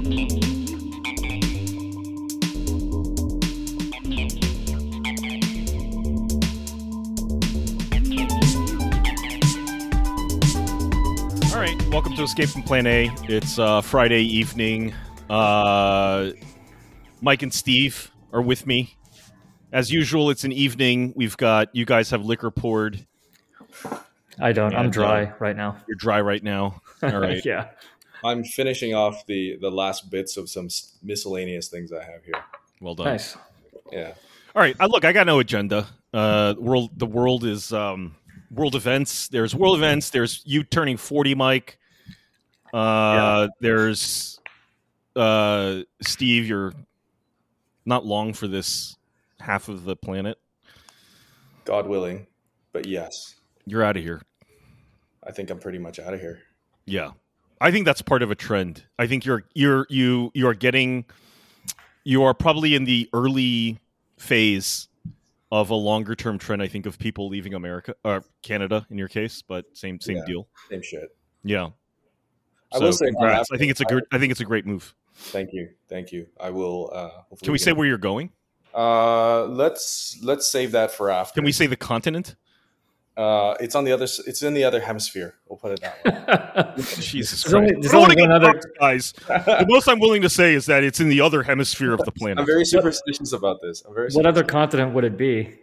All right, welcome to Escape from Plan A. It's Friday evening. Mike and Steve are with me. As usual, it's an evening. We've got, you guys have liquor poured. I don't. I'm And, dry right now. You're dry right now. All right. Yeah. I'm finishing off the last bits of some miscellaneous things I have here. Well done. Nice. Yeah. All right. Look, I got no agenda. The world is world events. There's world events. There's you turning 40, Mike. There's Steve. You're not long for this half of the planet. God willing, but yes, You're out of here. I think I'm pretty much out of here. Yeah, I think that's part of a trend. I think you are probably in the early phase of a longer term trend. I think of people leaving America or Canada in your case, but same deal. Same shit. Yeah. I will say, congrats. I think it's a great move. Thank you. I will. Can we say where you're going? Let's save that for after. Can we say the continent? It's on the other. It's in the other hemisphere. We'll put it that way. Jesus There's Christ! only- there's only one other- guys. The most I'm willing to say is that it's in the other hemisphere of the planet. I'm very superstitious about this. What other continent would it be?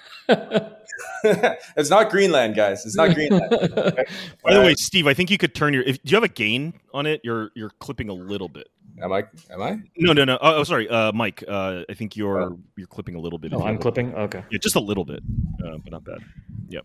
It's not Greenland, guys. It's not Greenland. Okay? By the way, Steve, I think you could turn your. Do you have a gain on it? You're clipping a little bit. Am I? No. Oh, sorry, Mike. I think you're clipping a little bit. Oh, I'm clipping? Okay. Yeah, just a little bit, but not bad. Yep.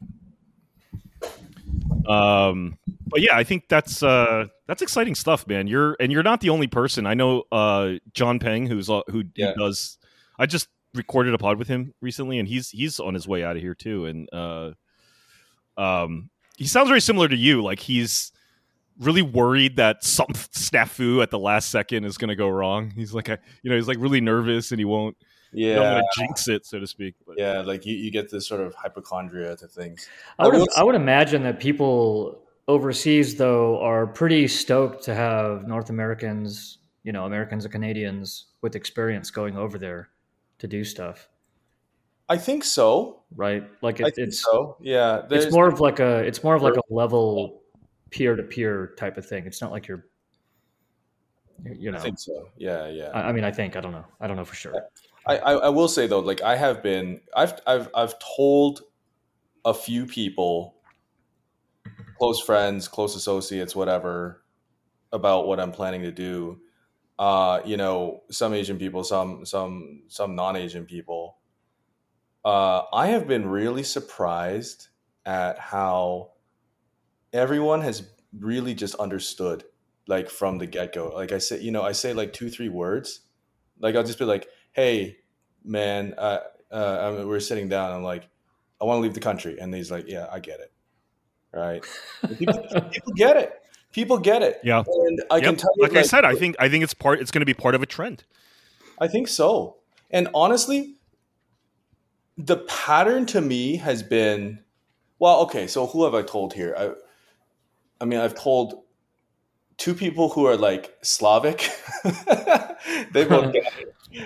But yeah, I think that's exciting stuff, man. You're not the only person. I know John Peng, who does. I just recorded a pod with him recently, and he's on his way out of here too. And he sounds very similar to you. Like he's really worried that some snafu at the last second is going to go wrong. He's like, he's like really nervous, and he won't. Yeah, don't want to jinx it, so to speak. But. Yeah, like you get this sort of hypochondria to things. I would imagine that people overseas, though, are pretty stoked to have North Americans, Americans and Canadians with experience going over there to do stuff. I think so. Right? Like it's so. Yeah, it's more of like a level peer-to-peer type of thing. It's not like you're. I think so. Yeah. I mean, I don't know. I don't know for sure. I will say though, like I've told a few people, close friends, close associates, whatever, about what I'm planning to do. Some Asian people, some non-Asian people. I have been really surprised at how everyone has really just understood, like from the get-go. Like I say like 2-3 words. Like I'll just be like, "Hey, man, we're sitting down. I'm like, I want to leave the country," and he's like, "Yeah, I get it." Right? People get it. People get it. Yeah, and I can tell you, like I said, I think it's going to be part of a trend. I think so. And honestly, the pattern to me has been, well, okay. So who have I told here? I mean, I've told 2 people who are like Slavic. They both got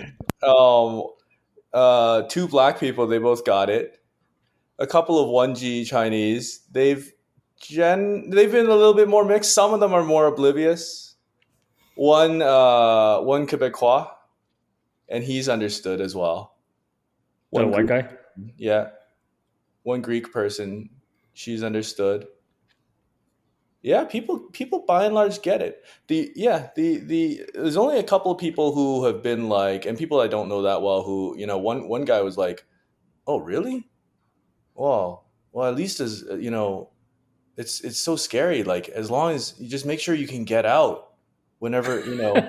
it. 2 black people, they both got it. A couple of 1G Chinese, they've been a little bit more mixed. Some of them are more oblivious. One Quebecois, and he's understood as well. One white guy? Yeah. One Greek person, she's understood. Yeah, people by and large get it. There's only a couple of people who have been like, and people I don't know that well who, one guy was like, "Oh, really? Well, at least as, it's so scary. Like, as long as you just make sure you can get out whenever,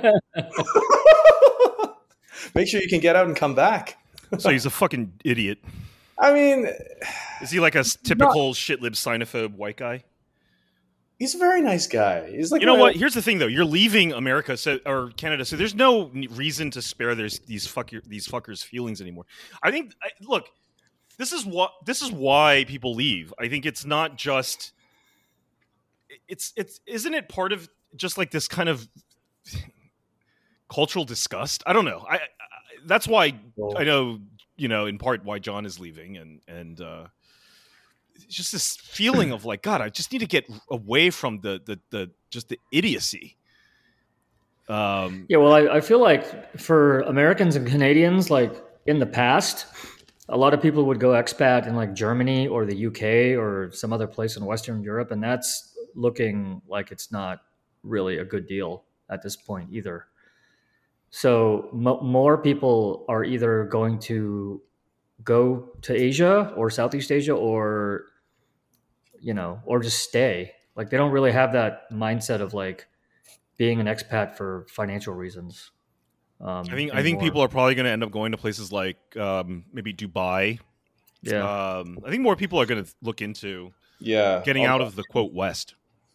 make sure you can get out and come back." So he's a fucking idiot. I mean, is he like a typical shitlib xenophobe white guy? He's a very nice guy. He's like, what? Here's the thing, though. You're leaving America or Canada, so there's no reason to spare these fuckers' feelings anymore. I think. Look, this is why people leave. I think it's not just. It's isn't it part of just like this kind of cultural disgust. I don't know. I that's why I know, in part why John is leaving, and it's just this feeling of like, God, I just need to get away from the just the idiocy. Well, I feel like for Americans and Canadians, like in the past, a lot of people would go expat in like Germany or the UK or some other place in Western Europe, and that's looking like it's not really a good deal at this point either. So more people are either going to go to Asia or Southeast Asia, or or just stay. Like they don't really have that mindset of like being an expat for financial reasons. I think people are probably going to end up going to places like maybe Dubai. Yeah. I think more people are going to look into getting out of the quote West.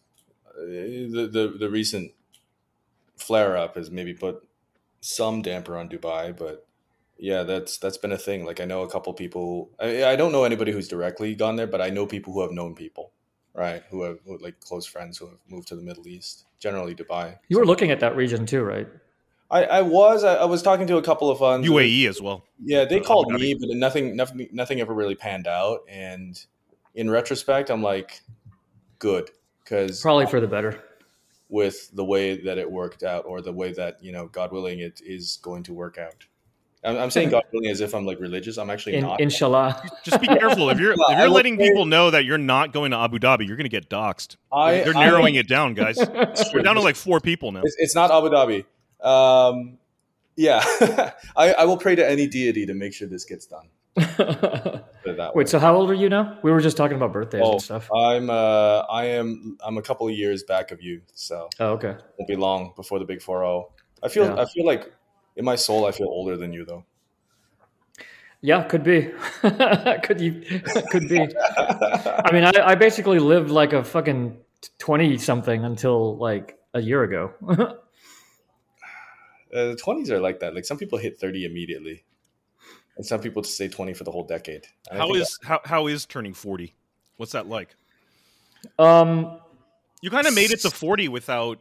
The recent flare up has maybe put some damper on Dubai, but yeah, that's been a thing. Like I know a couple people. I don't know anybody who's directly gone there, but I know people who have known people, right? Who like close friends who have moved to the Middle East, generally Dubai. You were looking at that region too, right? I was talking to a couple of funds. UAE as well. Yeah, they called me, but nothing ever really panned out. And in retrospect, I'm like, good, because probably for the better. With the way that it worked out, or the way that God willing it is going to work out. I'm saying God willing as if I'm like religious. I'm actually not. Inshallah. Just be careful if you're letting people know that you're not going to Abu Dhabi, you're going to get doxxed. They're narrowing it down, guys. We're down to like 4 people now. It's not Abu Dhabi. Yeah, I will pray to any deity to make sure this gets done. Wait, so how old are you now? We were just talking about birthdays and stuff. I'm a couple of years back of you, so okay, it won't be long before the big 4-0. I feel like in my soul I feel older than you though. Yeah, could be. Could be. I mean, I basically lived like a fucking 20 something until like a year ago. The 20s are like that. Like some people hit 30 immediately, and some people just stay 20 for the whole decade. How is turning 40? What's that like? You kind of made it to 40 without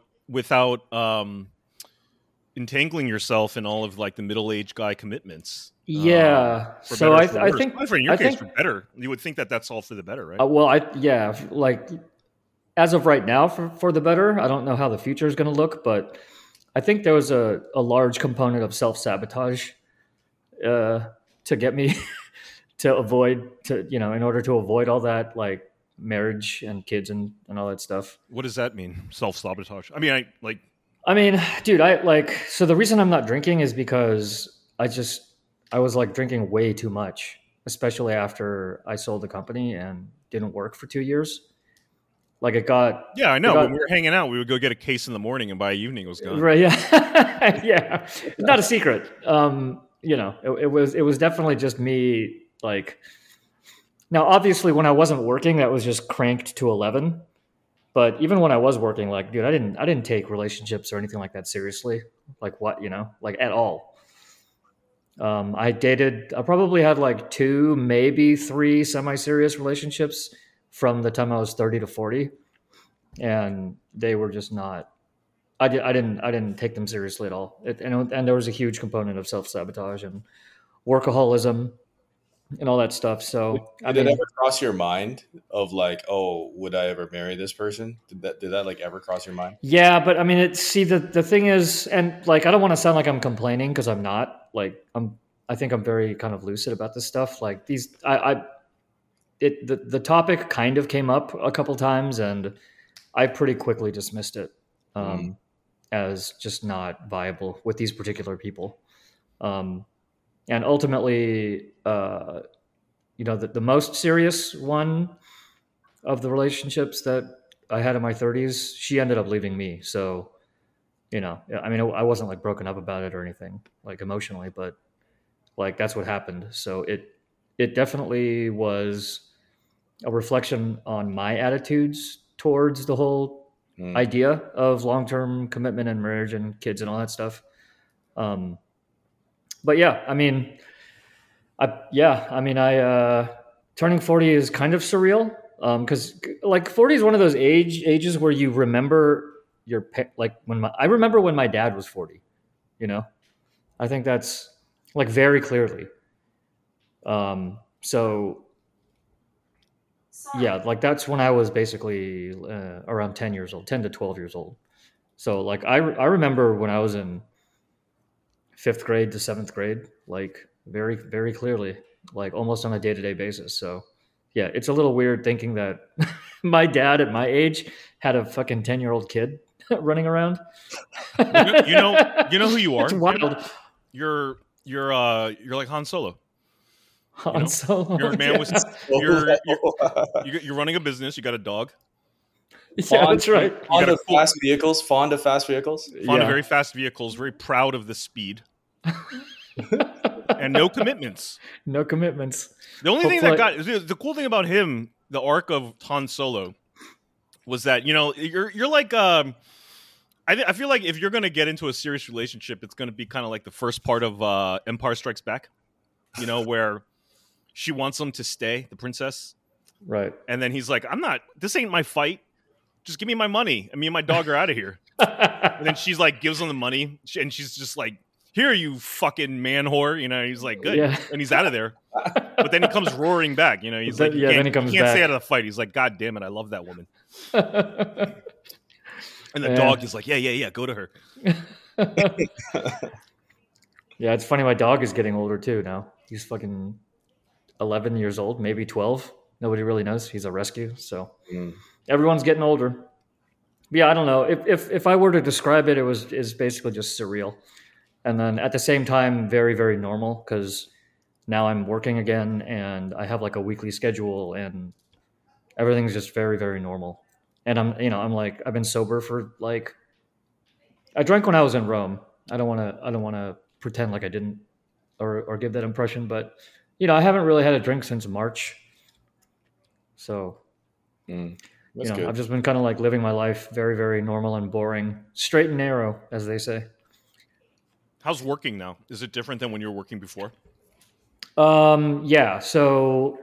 entangling yourself in all of like the middle-aged guy commitments. Yeah. So I think in your case for better. You would think that that's all for the better, right? Like as of right now for the better. I don't know how the future is going to look, but I think there was a large component of self-sabotage to get me to avoid in order to avoid all that like marriage and kids and all that stuff. What does that mean? Self-sabotage? I mean, dude, so the reason I'm not drinking is because I was like drinking way too much, especially after I sold the company and didn't work for 2 years. Like it got... Yeah, I know. When we were hanging out, we would go get a case in the morning, and by evening it was gone. Right, yeah. Yeah. Not a secret. It was definitely just me, like... Now, obviously, when I wasn't working, that was just cranked to 11. But even when I was working, like, dude, I didn't take relationships or anything like that seriously. Like what, like at all. I probably had like 2, maybe 3 semi-serious relationships from the time I was 30 to 40, and they were just not. I didn't take them seriously at all. And there was a huge component of self-sabotage and workaholism and all that stuff. So did it ever cross your mind of like, oh, would I ever marry this person? Did that like ever cross your mind? Yeah, but I mean, the thing is, and like, I don't want to sound like I'm complaining because I'm not. Like, I think I'm very kind of lucid about this stuff. Like the topic kind of came up a couple times, and I pretty quickly dismissed it as just not viable with these particular people. And ultimately, the most serious one of the relationships that I had in my 30s, she ended up leaving me. So, I mean, I wasn't like broken up about it or anything like emotionally, but like that's what happened. So it definitely was a reflection on my attitudes towards the whole idea of long-term commitment and marriage and kids and all that stuff. But yeah, I mean, turning 40 is kind of surreal. Cause like 40 is one of those ages where you remember I remember when my dad was 40, I think that's like very clearly. So yeah, like that's when I was basically around 10 years old, 10 to 12 years old. So like I remember when I was in 5th grade to 7th grade, like very, very clearly, like almost on a day-to-day basis. So yeah, it's a little weird thinking that my dad at my age had a fucking 10-year-old kid running around. You know who you are? It's wild. You're like Han Solo. Han Solo. You're a man with you're running a business. You got a dog. Yeah, that's right. Fond of fast vehicles. Fond of very fast vehicles. Very proud of the speed. And no commitments. No commitments. The only thing that the cool thing about him, the arc of Han Solo, was that you're like I feel like if you're going to get into a serious relationship, it's going to be kind of like the first part of Empire Strikes Back, where she wants him to stay, the princess, right? And then he's like, this ain't my fight. Just give me my money. Me and my dog are out of here. And then she's like, gives him the money, and she's just like, here, you fucking man whore. He's like, good. Yeah. And he's out of there. But then he comes roaring back. He's like, then he comes can't back. stay out of the fight. He's like, God damn it, I love that woman. And the dog is like, yeah, go to her. Yeah, it's funny. My dog is getting older too now. He's fucking 11 years old, maybe 12. Nobody really knows. He's a rescue. So everyone's getting older. But yeah, I don't know. If I were to describe it, is basically just surreal. And then at the same time, very, very normal, because now I'm working again and I have like a weekly schedule and everything's just very, very normal. And I'm like, I've been sober for like, I drank when I was in Rome. I don't want to pretend like I didn't or give that impression, but I haven't really had a drink since March. So, good. I've just been kind of like living my life very, very normal and boring, straight and narrow, as they say. How's working now? Is it different than when you were working before? Yeah. So,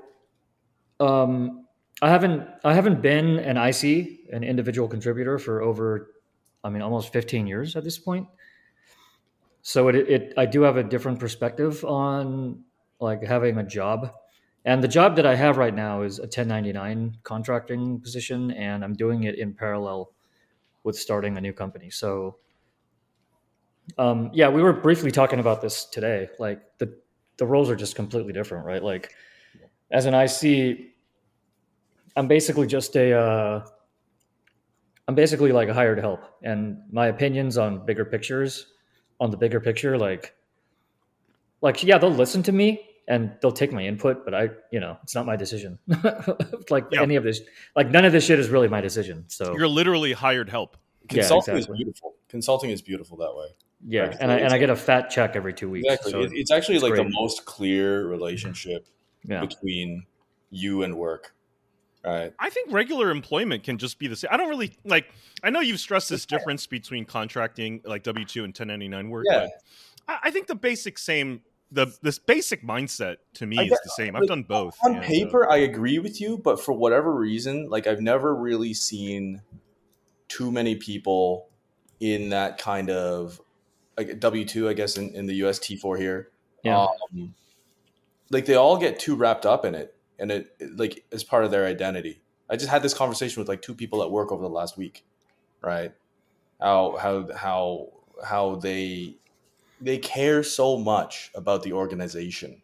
I haven't been an IC, an individual contributor, for over, almost 15 years at this point. So I do have a different perspective on like having a job, and the job that I have right now is a 1099 contracting position, and I'm doing it in parallel with starting a new company. So, yeah, we were briefly talking about this today. Like the roles are just completely different, right? Like as an IC, I'm basically just I'm basically like a hired help, and my opinions on the bigger picture, like yeah, they'll listen to me and they'll take my input, but it's not my decision. Any of this, like none of this shit is really my decision. So you're literally hired help. Consulting is beautiful. Consulting is beautiful that way. Yeah, right? and I get a fat check every 2 weeks. Exactly. So it's actually like great. the most clear relationship between you and work. Right. I think regular employment can just be the same. I don't really like. I know you've stressed this difference between contracting, like W-2 and 1099 work. Yeah. But I think the basic this basic mindset to me is the same. I've done both. On paper, I agree with you, but for whatever reason, like I've never really seen too many people in that kind of like W-2, I guess in the US, T4 here. Yeah. Like they all get too wrapped up in it. And it like as part of their identity. I just had this conversation with like 2 people at work over the last week, right? How they care so much about the organization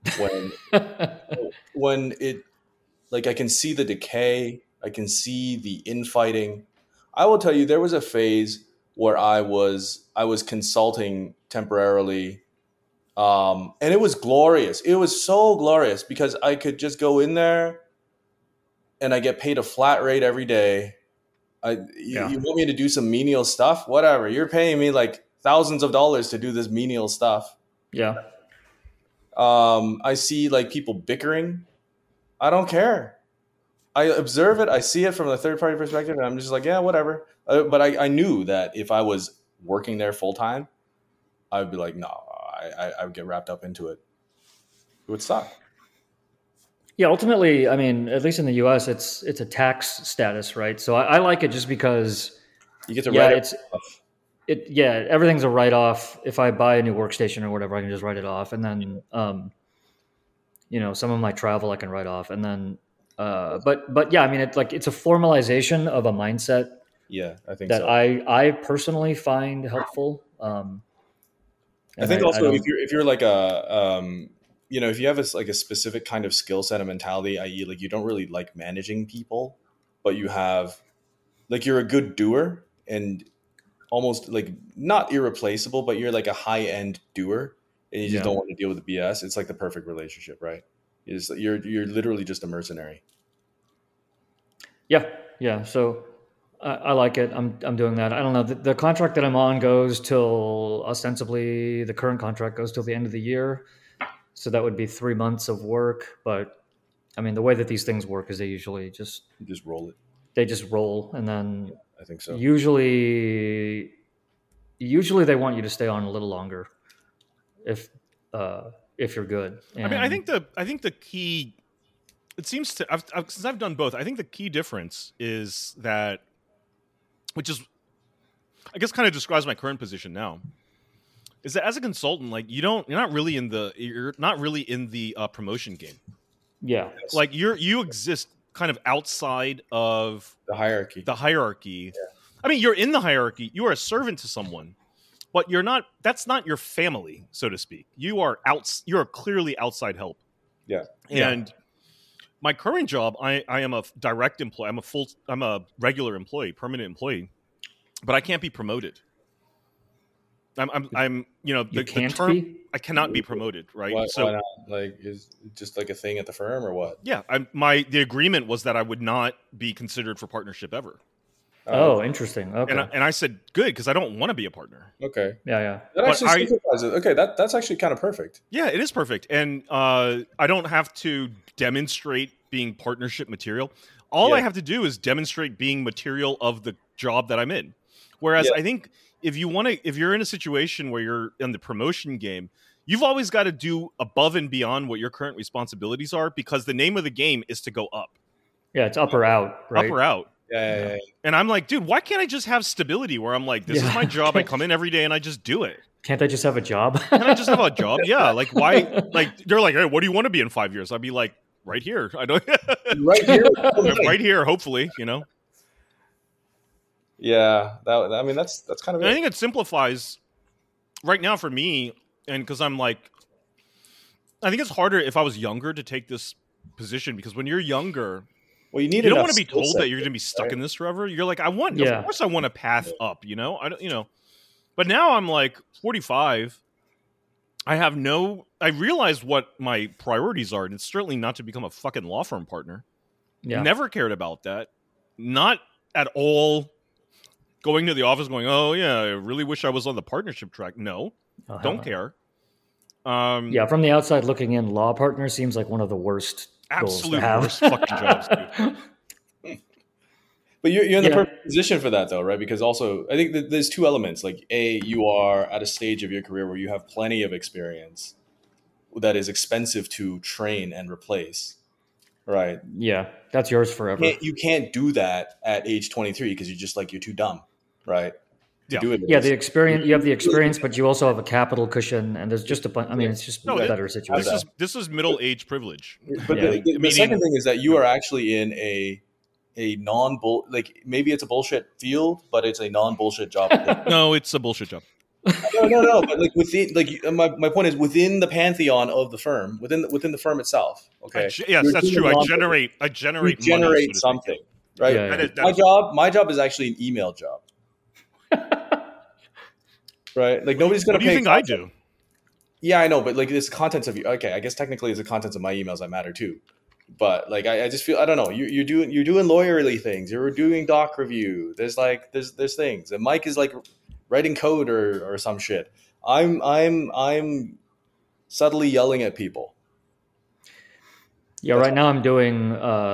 when it like I can see the decay, I can see the infighting. I will tell you, there was a phase where I was consulting temporarily. And it was glorious. It was so glorious because I could just go in there and I get paid a flat rate every day. You want me to do some menial stuff? Whatever. You're paying me like thousands of dollars to do this menial stuff. Yeah. I see like people bickering. I don't care. I observe it. I see it from a third party perspective and I'm just like, yeah, whatever. But I knew that if I was working there full time, I would be like, no. I would get wrapped up into it. It would suck. Yeah, ultimately, at least in the U.S., it's a tax status, right? So I like it just because you get to write it. everything's a write-off. If I buy a new workstation or whatever, I can just write it off. And then, some of my travel I can write off. And then, but yeah, I mean, it's a formalization of a mindset. Yeah, I think that so. I personally find helpful. I think also if you're like if you have like a specific kind of skill set and mentality, i.e., like you don't really like managing people, but you have like you're a good doer and almost like not irreplaceable, but you're like a high end doer, and you just don't want to deal with the BS. It's like the perfect relationship, right? You're literally just a mercenary. Yeah. So I like it. I'm doing that. I don't know. The contract that I'm on goes till ostensibly the current contract goes till the end of the year. So that would be 3 months of work. But I mean, the way that these things work is they usually just roll it. They just roll, and then I think so. Usually they want you to stay on a little longer if you're good. And I mean, I think the key. It seems to since I've done both. I think the key difference is that, which is, I guess, kind of describes my current position now, is that as a consultant, like you're not really in the promotion game. Yeah, like you exist kind of outside of the hierarchy. Yeah. I mean, you're in the hierarchy. You are a servant to someone, but you're not. That's not your family, so to speak. You are clearly outside help. Yeah, and. My current job, I am a direct employee. I'm a regular employee, permanent employee, but I can't be promoted. I'm the term be? I cannot be promoted, right? Why not? Like, is it just like a thing at the firm or what? Yeah, the agreement was that I would not be considered for partnership ever. Oh, interesting. Okay, and I said good because I don't want to be a partner. Okay, yeah. That actually simplifies it. Okay, that's actually kind of perfect. Yeah, it is perfect, and I don't have to demonstrate being partnership material. All I have to do is demonstrate being material of the job that I'm in. Whereas I think if you're in a situation where you're in the promotion game, you've always got to do above and beyond what your current responsibilities are, because the name of the game is to go up. Yeah, it's up or out, right? Up or out. Yeah. And I'm like, dude, why can't I just have stability where I'm like, this is my job. I come in every day and I just do it. Can't I just have a job? Can I just have a job? Yeah. Like, why? Like, they're like, hey, what do you want to be in 5 years? I'd be like, right here. I don't. Right here. Right here. Hopefully, Yeah. I mean, that's kind of. I think it simplifies right now for me, and because I'm like, I think it's harder if I was younger to take this position, because when you're younger. Well, you don't want to be told that you're going to be stuck in this forever. You're like, of course I want a path up, I don't, but now I'm like 45. I realize what my priorities are, and it's certainly not to become a fucking law firm partner. Yeah. Never cared about that. Not at all. Going to the office going, oh yeah, I really wish I was on the partnership track. No, don't care. From the outside looking in, law partner seems like one of the worst. Absolute worst fucking jobs, dude. But you're in the perfect position for that, though, right? Because also, I think that there's two elements. Like, you are at a stage of your career where you have plenty of experience that is expensive to train and replace, right? Yeah, that's yours forever. You can't do that at age 23 because you're too dumb, right? Do it. Yeah, the experience. You have the experience, but you also have a capital cushion, and there's just a bunch. I mean, it's just a better situation. This is middle age privilege. But the second thing is that you are actually in a non-bull, like, maybe it's a bullshit field, but it's a non-bullshit job. No, it's a bullshit job. No. But like within, like, my point is within the pantheon of the firm, within the firm itself. Okay. Yes, that's true. I generate money, something, right? Yeah. My job is actually an email job. Right, like nobody's gonna. What do you think content. I do? Yeah, I know, but like this contents of you. Okay, I guess technically it's the contents of my emails that matter too. But like I just feel, I don't know. You're doing lawyerly things. You're doing doc review. There's things. And Mike is like writing code or some shit. I'm subtly yelling at people. Yeah, right now I'm doing.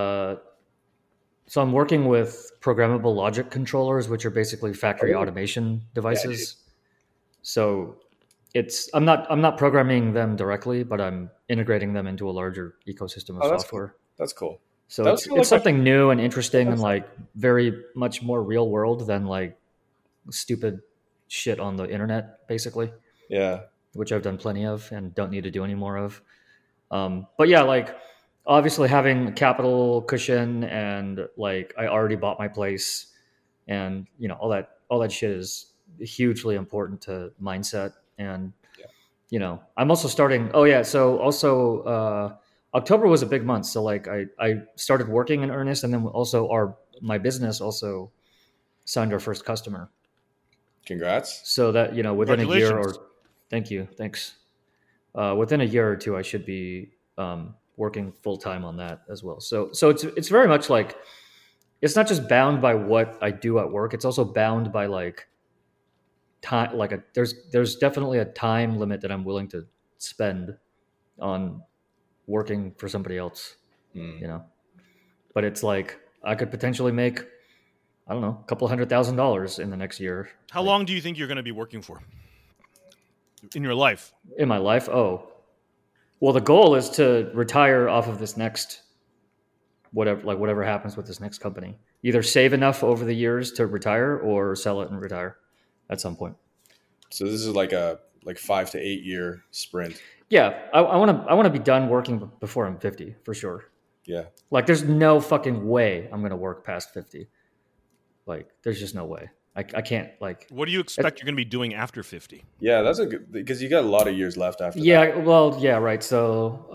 So I'm working with programmable logic controllers, which are basically factory automation devices. Yeah, so I'm not programming them directly, but I'm integrating them into a larger ecosystem of software. Cool. That's cool. So it's something new and interesting and like very much more real world than like stupid shit on the internet, basically. Yeah. Which I've done plenty of and don't need to do any more of. But yeah, like obviously having capital cushion and like I already bought my place, and you know all that shit is hugely important to mindset. And you know, I'm also starting. Oh yeah, so also October was a big month. So like I started working in earnest, and then also my business also signed our first customer. Congrats. So that, you know, within a year or thanks. Within a year or two, I should be working full time on that as well. So it's very much like, it's not just bound by what I do at work. It's also bound by like time. Like there's definitely a time limit that I'm willing to spend on working for somebody else. You know, but it's like I could potentially make, I don't know, a couple $100,000 in the next year. How long do you think you're going to be working for in your life? In my life? Oh, well, the goal is to retire off of this next, whatever happens with this next company. Either save enough over the years to retire or sell it and retire at some point. So this is like a 5 to 8 year sprint. Yeah, I want to be done working before I'm 50 for sure. Yeah. Like there's no fucking way I'm going to work past 50. Like there's just no way. I can't, like. What do you expect you're going to be doing after 50? Yeah, that's a good, because you got a lot of years left after that. Yeah, well, yeah, right. So,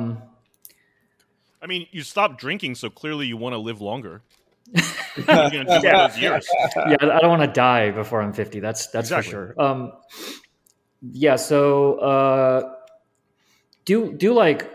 I mean, you stopped drinking, so clearly you want to live longer. You're going to do those years. Yeah, I don't want to die before I'm 50. That's Exactly. for sure. Yeah, so do like,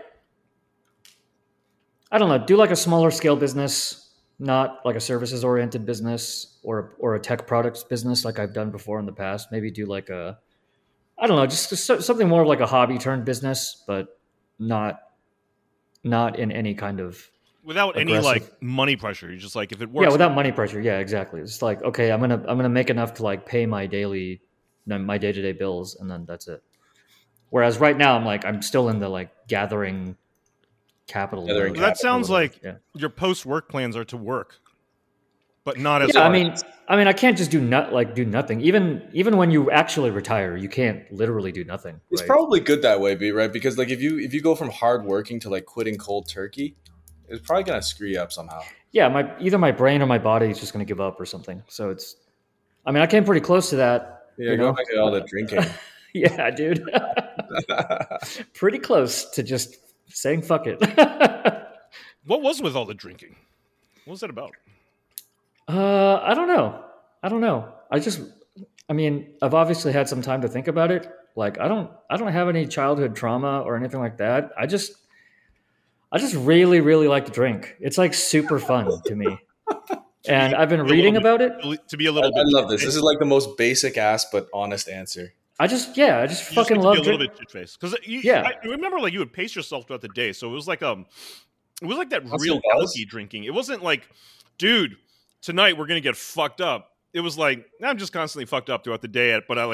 I don't know, do like a smaller scale business, not like a services oriented business or a tech products business like I've done before in the past. Maybe do like I don't know, just something more like a hobby turned business, but not in any kind of without aggressive, any like money pressure. You're just like, if it works. Yeah, without money pressure. Yeah, exactly. It's like, okay, I'm gonna make enough to like pay my day-to-day bills, and then that's it. Whereas right now I'm still in the like gathering capital. That sounds like your post-work plans are to work, but not as. Yeah, I mean, I can't just do nothing. Even when you actually retire, you can't literally do nothing. Right? It's probably good that way, right? Because like if you go from hard working to like quitting cold turkey, it's probably gonna screw you up somehow. Yeah, either my brain or my body is just gonna give up or something. So it's, I mean, I came pretty close to that. Yeah, go back to all the drinking. Yeah, dude. Pretty close to just saying fuck it. What was with all the drinking? What was that about? I don't know. I mean, I've obviously had some time to think about it. Like, I don't have any childhood trauma or anything like that. I just really, really like to drink. It's like super fun to me. And I've been reading about it. To be a little bit. I love this. This is like the most basic ass but honest answer. I just fucking love drinking. A little bit shit-faced. Because I remember like you would pace yourself throughout the day. So it was like that real alky drinking. It wasn't like, dude, tonight we're gonna get fucked up. It was like, I'm just constantly fucked up throughout the day, but I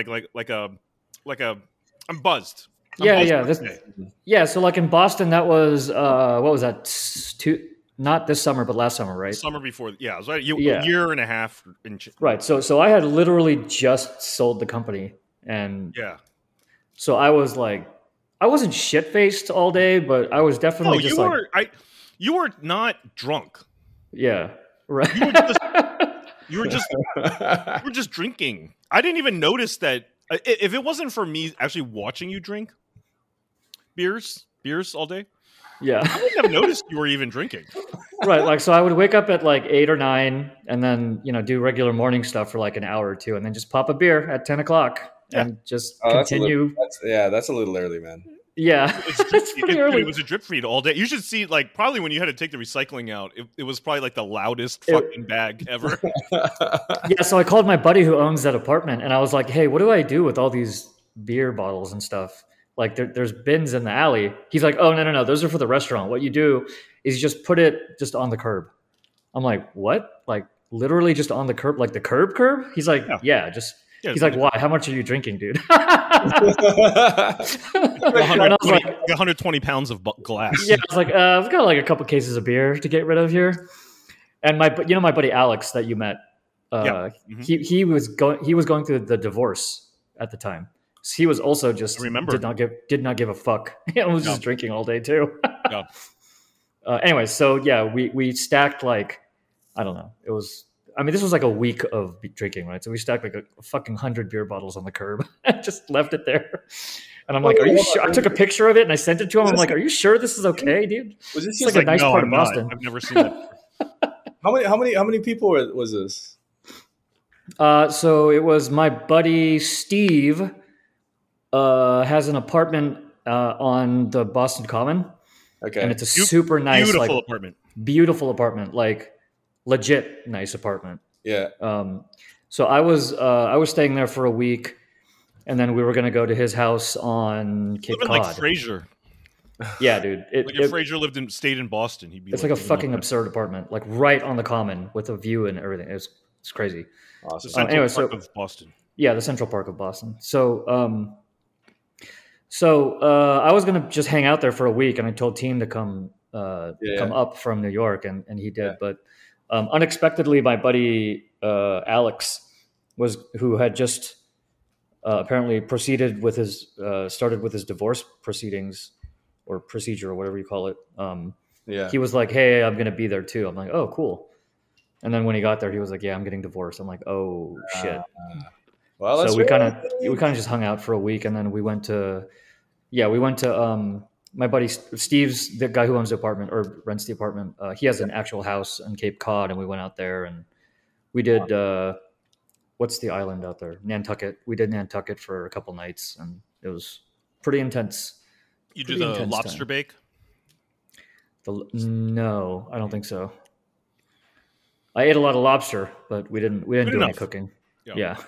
I'm buzzed. So like in Boston, that was what was that? Not this summer, but last summer, right? Summer before, yeah, it was right. A year and a half. Right. So I had literally just sold the company, and so I was like, I wasn't shit faced all day, but I was definitely you were not drunk. Yeah. Right. You were just drinking. I didn't even notice that. If it wasn't for me actually watching you drink beers all day, I wouldn't have noticed you were even drinking. Right. Like, so I would wake up at like 8 or 9 and then, do regular morning stuff for like an hour or two and then just pop a beer at 10 o'clock and just continue. That's a little early, man. Yeah. It's pretty early. It was a drip feed all day. You should see, like, probably when you had to take the recycling out, it was probably like the loudest fucking bag ever. Yeah. So I called my buddy who owns that apartment and I was like, hey, what do I do with all these beer bottles and stuff? Like there's bins in the alley. He's like, oh, no. Those are for the restaurant. What you do is you just put it just on the curb. I'm like, what? Like literally just on the curb, like the curb? He's like, yeah he's like, why? How much are you drinking, dude? 120 pounds of glass. Yeah, I was like, I've got like a couple cases of beer to get rid of here. And my buddy Alex that you met, he was going through the divorce at the time. So he was also just did not give a fuck. I was just drinking all day too. Anyway, so yeah, we stacked like, I don't know. It was, I mean, this was like a week of drinking, right? So we stacked like a fucking 100 beer bottles on the curb. Just left it there. And I'm like, are you sure? I took a picture of it and I sent it to him. I'm like, are you sure this is okay, dude? Was this like a nice part of Boston? I've never seen that. How many people was this? So it was my buddy Steve. Has an apartment on the Boston Common. Okay, and it's a super nice, beautiful apartment, like legit nice apartment. Yeah. So I was staying there for a week, and then we were going to go to his house on Cape Cod. Like Frasier. Yeah, dude. If Frasier stayed in Boston, he'd be. It's like a fucking absurd apartment, like right on the Common with a view and everything. It's crazy. Awesome. Anyway, of Boston. Yeah, the Central Park of Boston. So I was gonna just hang out there for a week, and I told Team to come up from New York, and he did. Yeah. But unexpectedly, my buddy Alex who had just apparently started with his divorce proceedings or procedure or whatever you call it. He was like, "Hey, I'm gonna be there too." I'm like, "Oh, cool." And then when he got there, he was like, "Yeah, I'm getting divorced." I'm like, "Oh shit." Well, so we kind of just hung out for a week, and then we went to my buddy Steve's, the guy who owns the apartment or rents the apartment. He has an actual house in Cape Cod, and we went out there and we did what's the island out there? Nantucket. We did Nantucket for a couple nights, and it was pretty intense. You did the lobster bake? No, I don't think so. I ate a lot of lobster, but we didn't do any cooking. Yeah.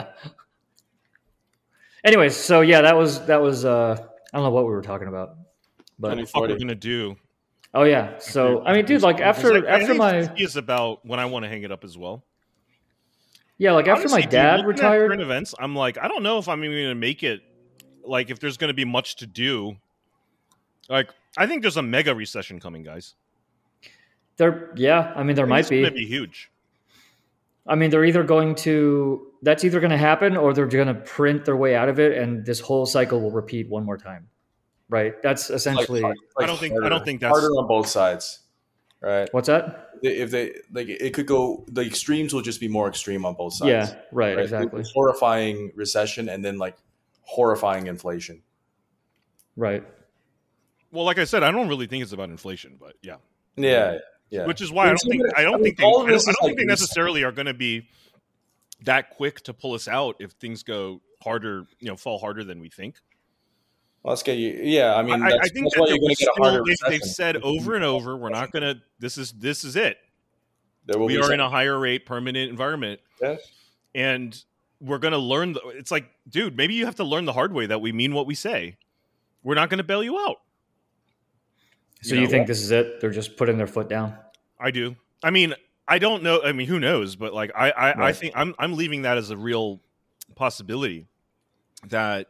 Anyways, so yeah, that was I don't know what we were talking about, but what we're gonna do. Oh yeah, so I mean, dude, like after my is about when I want to hang it up as well. Yeah, like after my dad retired, current events, I'm like, I don't know if I'm even gonna make it. Like, if there's gonna be much to do. Like, I think there's a mega recession coming, guys. There might be. It's gonna be huge. I mean, that's either going to happen or they're going to print their way out of it, and this whole cycle will repeat one more time, right? That's essentially. I don't think that's harder on both sides, right? What's that? If they like, it could go. The extremes will just be more extreme on both sides. Yeah, right? Exactly. Horrifying recession and then like horrifying inflation. Right. Well, like I said, I don't really think it's about inflation, but yeah. Yeah. Yeah. Which is why I don't think they necessarily are going to be that quick to pull us out if things go harder, fall harder than we think. Well, let's get you. Yeah, I mean, I think that's why you're going to get a harder recession. They've said over and over, we're not going to. This is it. We are in a higher rate permanent environment. Yes. And we're going to learn. It's like, dude, maybe you have to learn the hard way that we mean what we say. We're not going to bail you out. So you think this is it? They're just putting their foot down? I do. I mean, I don't know. I mean, who knows? But like, I think I'm leaving that as a real possibility. I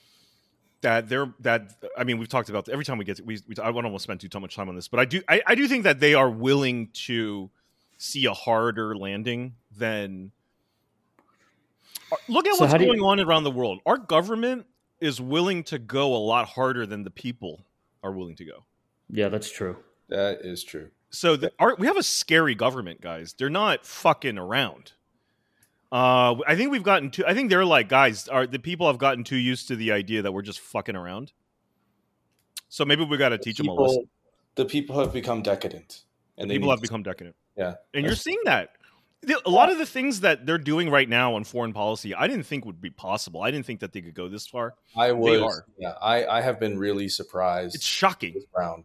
mean, we've talked about every time we get to, I don't want to spend too much time on this, but I do think that they are willing to see a harder landing than. Look at what's going on around the world. Our government is willing to go a lot harder than the people are willing to go. Yeah, that's true. That is true. So we have a scary government, guys. They're not fucking around. I think we've gotten too. I think they're like, guys, the people have gotten too used to the idea that we're just fucking around. So maybe we got to teach them a lesson. The people have become decadent, and people have become decadent. Yeah, and you're seeing that. A lot of the things that they're doing right now on foreign policy, I didn't think would be possible. I didn't think that they could go this far. They are. Yeah, I have been really surprised. It's shocking. This round.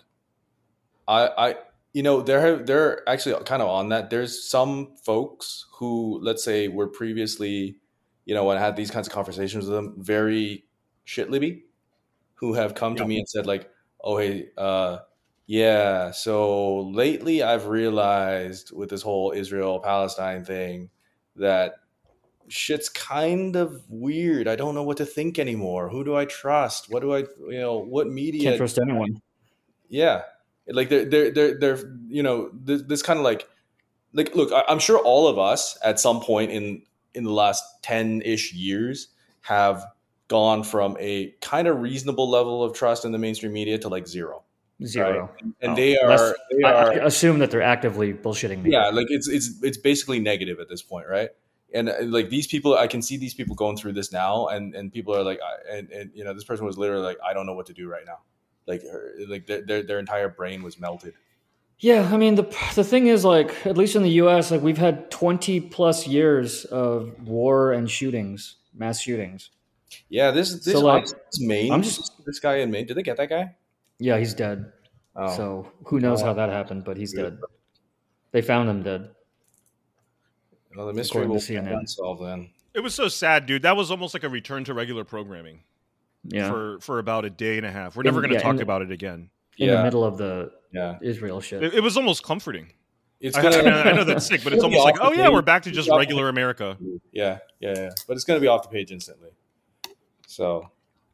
They're actually kind of on that. There's some folks who, let's say, were previously, when I had these kinds of conversations with them, very shit-libby, who have come to me and said like, oh, hey, yeah, so lately I've realized with this whole Israel-Palestine thing that shit's kind of weird. I don't know what to think anymore. Who do I trust? What do I, what media? Can't trust anyone. Yeah. Like they're this kind of like like, look, I'm sure all of us at some point in the last 10-ish years have gone from a kind of reasonable level of trust in the mainstream media to like zero. Zero. Right? And I assume that they're actively bullshitting me. Yeah, like it's basically negative at this point, right? And like these people, I can see these people going through this now, and people are like, and you know, this person was literally like, I don't know what to do right now. Like their entire brain was melted. Yeah, I mean the thing is, like, at least in the U.S., like we've had 20 plus years of war and shootings, mass shootings. Yeah, this So, like, Maine. This guy in Maine. Did they get that guy? Yeah, he's dead. Oh. So who knows how that happened, but he's dead. They found him dead. Well, the mystery will be unsolved then. It was so sad, dude. That was almost like a return to regular programming. Yeah. For about a day and a half. We're never going to talk about it again. In the middle of the Israel shit. It was almost comforting. It's I know that's sick, but it's almost like, oh yeah, we're back to just regular America. Yeah. But it's going to be off the page instantly. So.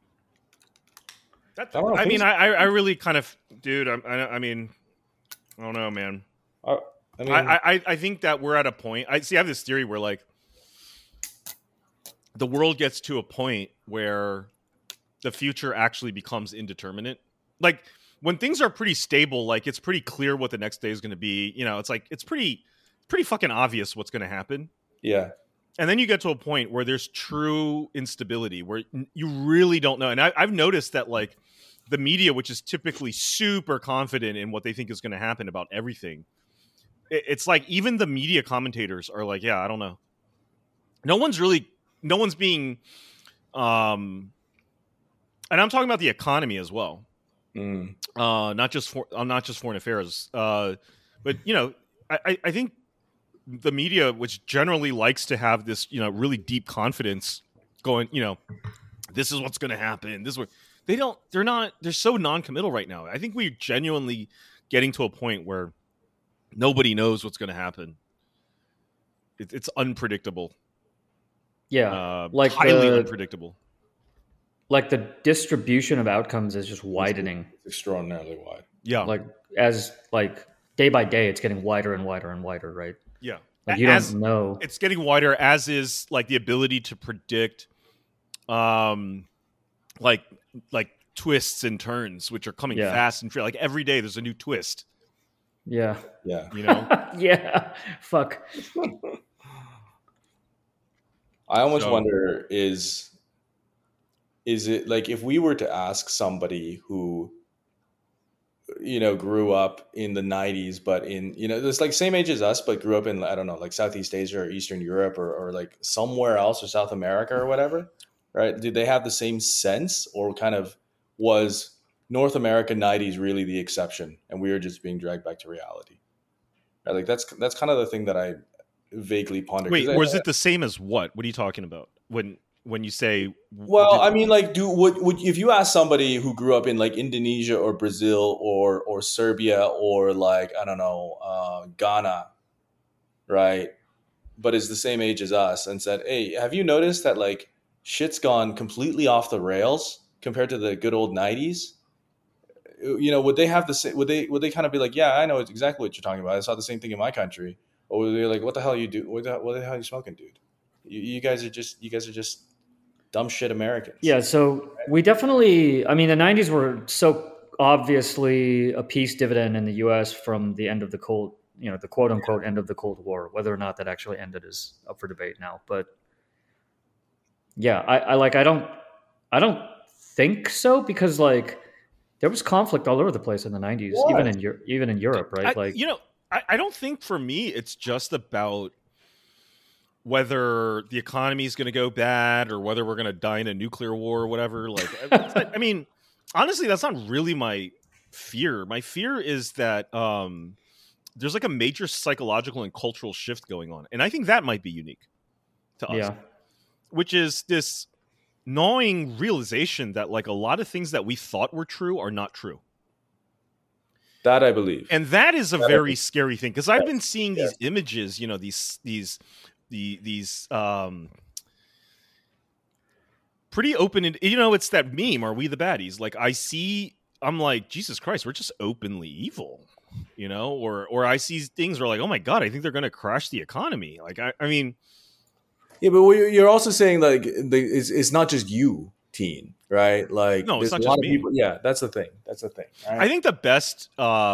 I mean, I really kind of, dude. I mean, I don't know, man. I think that we're at a point. I have this theory where like the world gets to a point where the future actually becomes indeterminate. Like when things are pretty stable, like it's pretty clear what the next day is going to be. You know, it's like it's pretty fucking obvious what's going to happen. Yeah. And then you get to a point where there's true instability, where you really don't know. And I've noticed that, like, the media, which is typically super confident in what they think is going to happen about everything, it's like even the media commentators are like, yeah, I don't know. No one's being, and I'm talking about the economy as well, not just foreign affairs, but you know, I think the media, which generally likes to have this, you know, really deep confidence going, you know, this is what's going to happen. They're so non-committal right now. I think we're genuinely getting to a point where nobody knows what's going to happen. It's unpredictable. Yeah. Highly unpredictable. Like the distribution of outcomes is just widening. It's extraordinarily wide. Yeah. Like day by day, it's getting wider and wider and wider, right? Yeah. Like you don't know. It's getting wider, as is like the ability to predict like twists and turns, which are coming fast and free. Like every day there's a new twist. Yeah. Yeah. You know? Yeah. Fuck. I almost wonder is it like if we were to ask somebody who, you know, grew up in the 90s, but in, you know, it's like same age as us, but grew up in, I don't know, like Southeast Asia or Eastern Europe or like somewhere else or South America or whatever, right? Did they have the same sense, or kind of was North America 90s really the exception and we were just being dragged back to reality? Right? Like that's kind of the thing that I vaguely ponder. Wait, was it the same as what? What are you talking about when you say? Well, I mean, like, would if you ask somebody who grew up in like Indonesia or Brazil or Serbia or like, I don't know, Ghana, right? But is the same age as us, and said, "Hey, have you noticed that like shit's gone completely off the rails compared to the good old 90s?" You know, would they have the same? Would they kind of be like, "Yeah, I know exactly what you're talking about. I saw the same thing in my country." Or would they be like, "What the hell you do? What the hell are you smoking, dude? You guys are just dumb shit Americans." Yeah, so we definitely, I mean, the 90s were so obviously a peace dividend in the U.S. from the end of the Cold, you know, the quote unquote end of the Cold War. Whether or not that actually ended is up for debate now. But yeah, I don't think so, because like there was conflict all over the place in the 90s, even in Europe, right? I don't think for me it's just about whether the economy is going to go bad or whether we're going to die in a nuclear war or whatever. Like, I mean, honestly, that's not really my fear. My fear is that there's like a major psychological and cultural shift going on. And I think that might be unique to us, which is this gnawing realization that like a lot of things that we thought were true are not true. That I believe. And that is a very scary thing, because I've been seeing these images, you know, these pretty open, and you know, it's that meme, "Are we the baddies?" Like I'm like, Jesus Christ, we're just openly evil. you know, or I see things where like, oh my God, I think they're going to crash the economy. Like, I mean, yeah, but you're also saying like it's not just you, teen, right? Like no, it's there's not a just lot of me. people. Yeah, that's the thing. Right? I think the best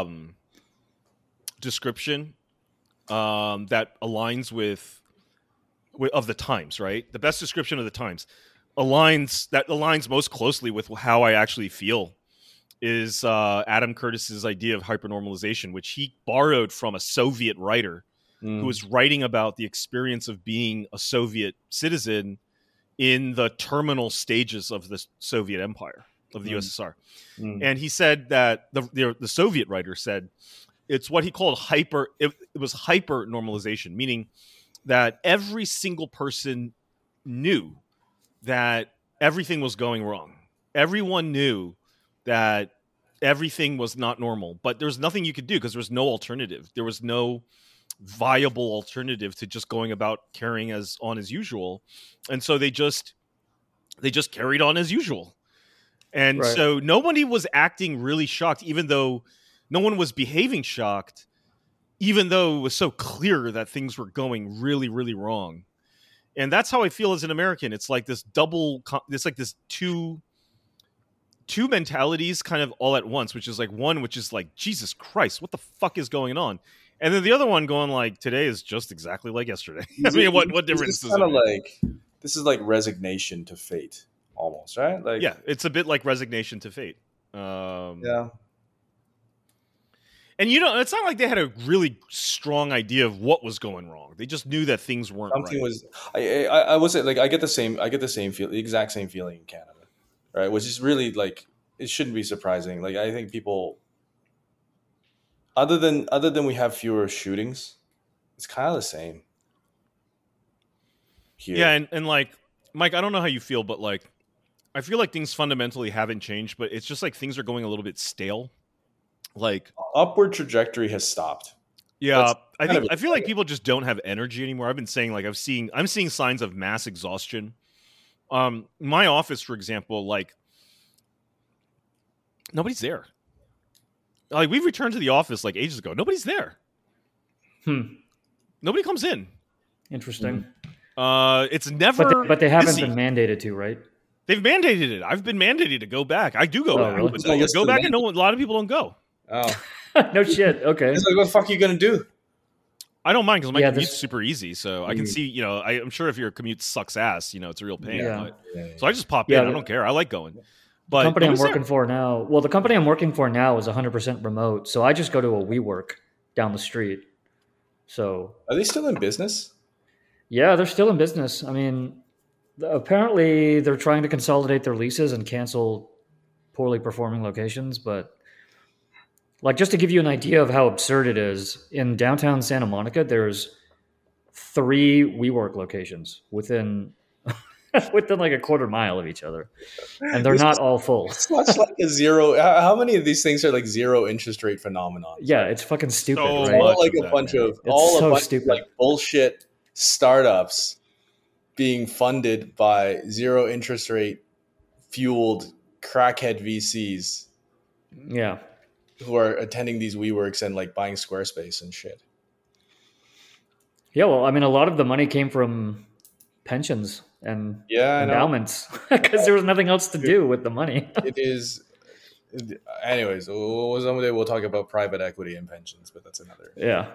description that aligns with of the times, right? The best description of the times aligns most closely with how I actually feel is Adam Curtis's idea of hypernormalization, which he borrowed from a Soviet writer who was writing about the experience of being a Soviet citizen in the terminal stages of the Soviet Empire, of the USSR. And he said that the Soviet writer said it's what he called it was hyper normalization, meaning that every single person knew that everything was going wrong. Everyone knew that everything was not normal, but there's nothing you could do because there was no alternative. There was no viable alternative to just going about carrying on as usual. And so they just carried on as usual. And so nobody was acting really shocked, even though no one was behaving shocked, even though it was so clear that things were going really, really wrong. And that's how I feel as an American. It's like this two mentalities kind of all at once, which is like one, which is like, Jesus Christ, what the fuck is going on? And then the other one going like, today is just exactly like yesterday. I mean, what difference does it make? This is like resignation to fate almost, right? Like, yeah, it's a bit like resignation to fate. Yeah. And you know, it's not like they had a really strong idea of what was going wrong. They just knew that things weren't something right. I would say like I get the exact same feeling in Canada, right? Which is really like it shouldn't be surprising. Like I think people, other than we have fewer shootings, it's kind of the same here. Yeah, and like Mike, I don't know how you feel, but like I feel like things fundamentally haven't changed, but it's just like things are going a little bit stale. Like upward trajectory has stopped. Yeah, I feel like people just don't have energy anymore. I've been saying like I'm seeing signs of mass exhaustion. My office, for example, like nobody's there. Like we've returned to the office like ages ago. Nobody's there. Nobody comes in. Interesting. It's never. But they haven't been mandated to, right? They've mandated it. I've been mandated to go back. I do go back. Really? But I go back, and a lot of people don't go. Oh, no shit. Okay. It's like, what the fuck are you gonna do? I don't mind because my commute's super easy, so I can see. You know, I'm sure if your commute sucks ass, you know, it's a real pain. Yeah. So I just pop in. I don't care. I like going. But the company I'm working for now. Well, the company I'm working for now is 100% remote, so I just go to a WeWork down the street. So are they still in business? Yeah, they're still in business. I mean, apparently they're trying to consolidate their leases and cancel poorly performing locations, but. Like, just to give you an idea of how absurd it is, in downtown Santa Monica, there's 3 WeWork locations within like a quarter mile of each other. And they're not all full. It's much like a zero. How many of these things are like zero interest rate phenomenon? Yeah, it's fucking stupid, so right? All like a bunch of like bullshit startups being funded by zero interest rate fueled crackhead VCs. Yeah. Who are attending these WeWorks and like buying Squarespace and shit. Yeah, well, I mean, a lot of the money came from pensions and endowments because there was nothing else to do with the money. It is. Anyways, someday we'll talk about private equity and pensions, but that's another. Yeah.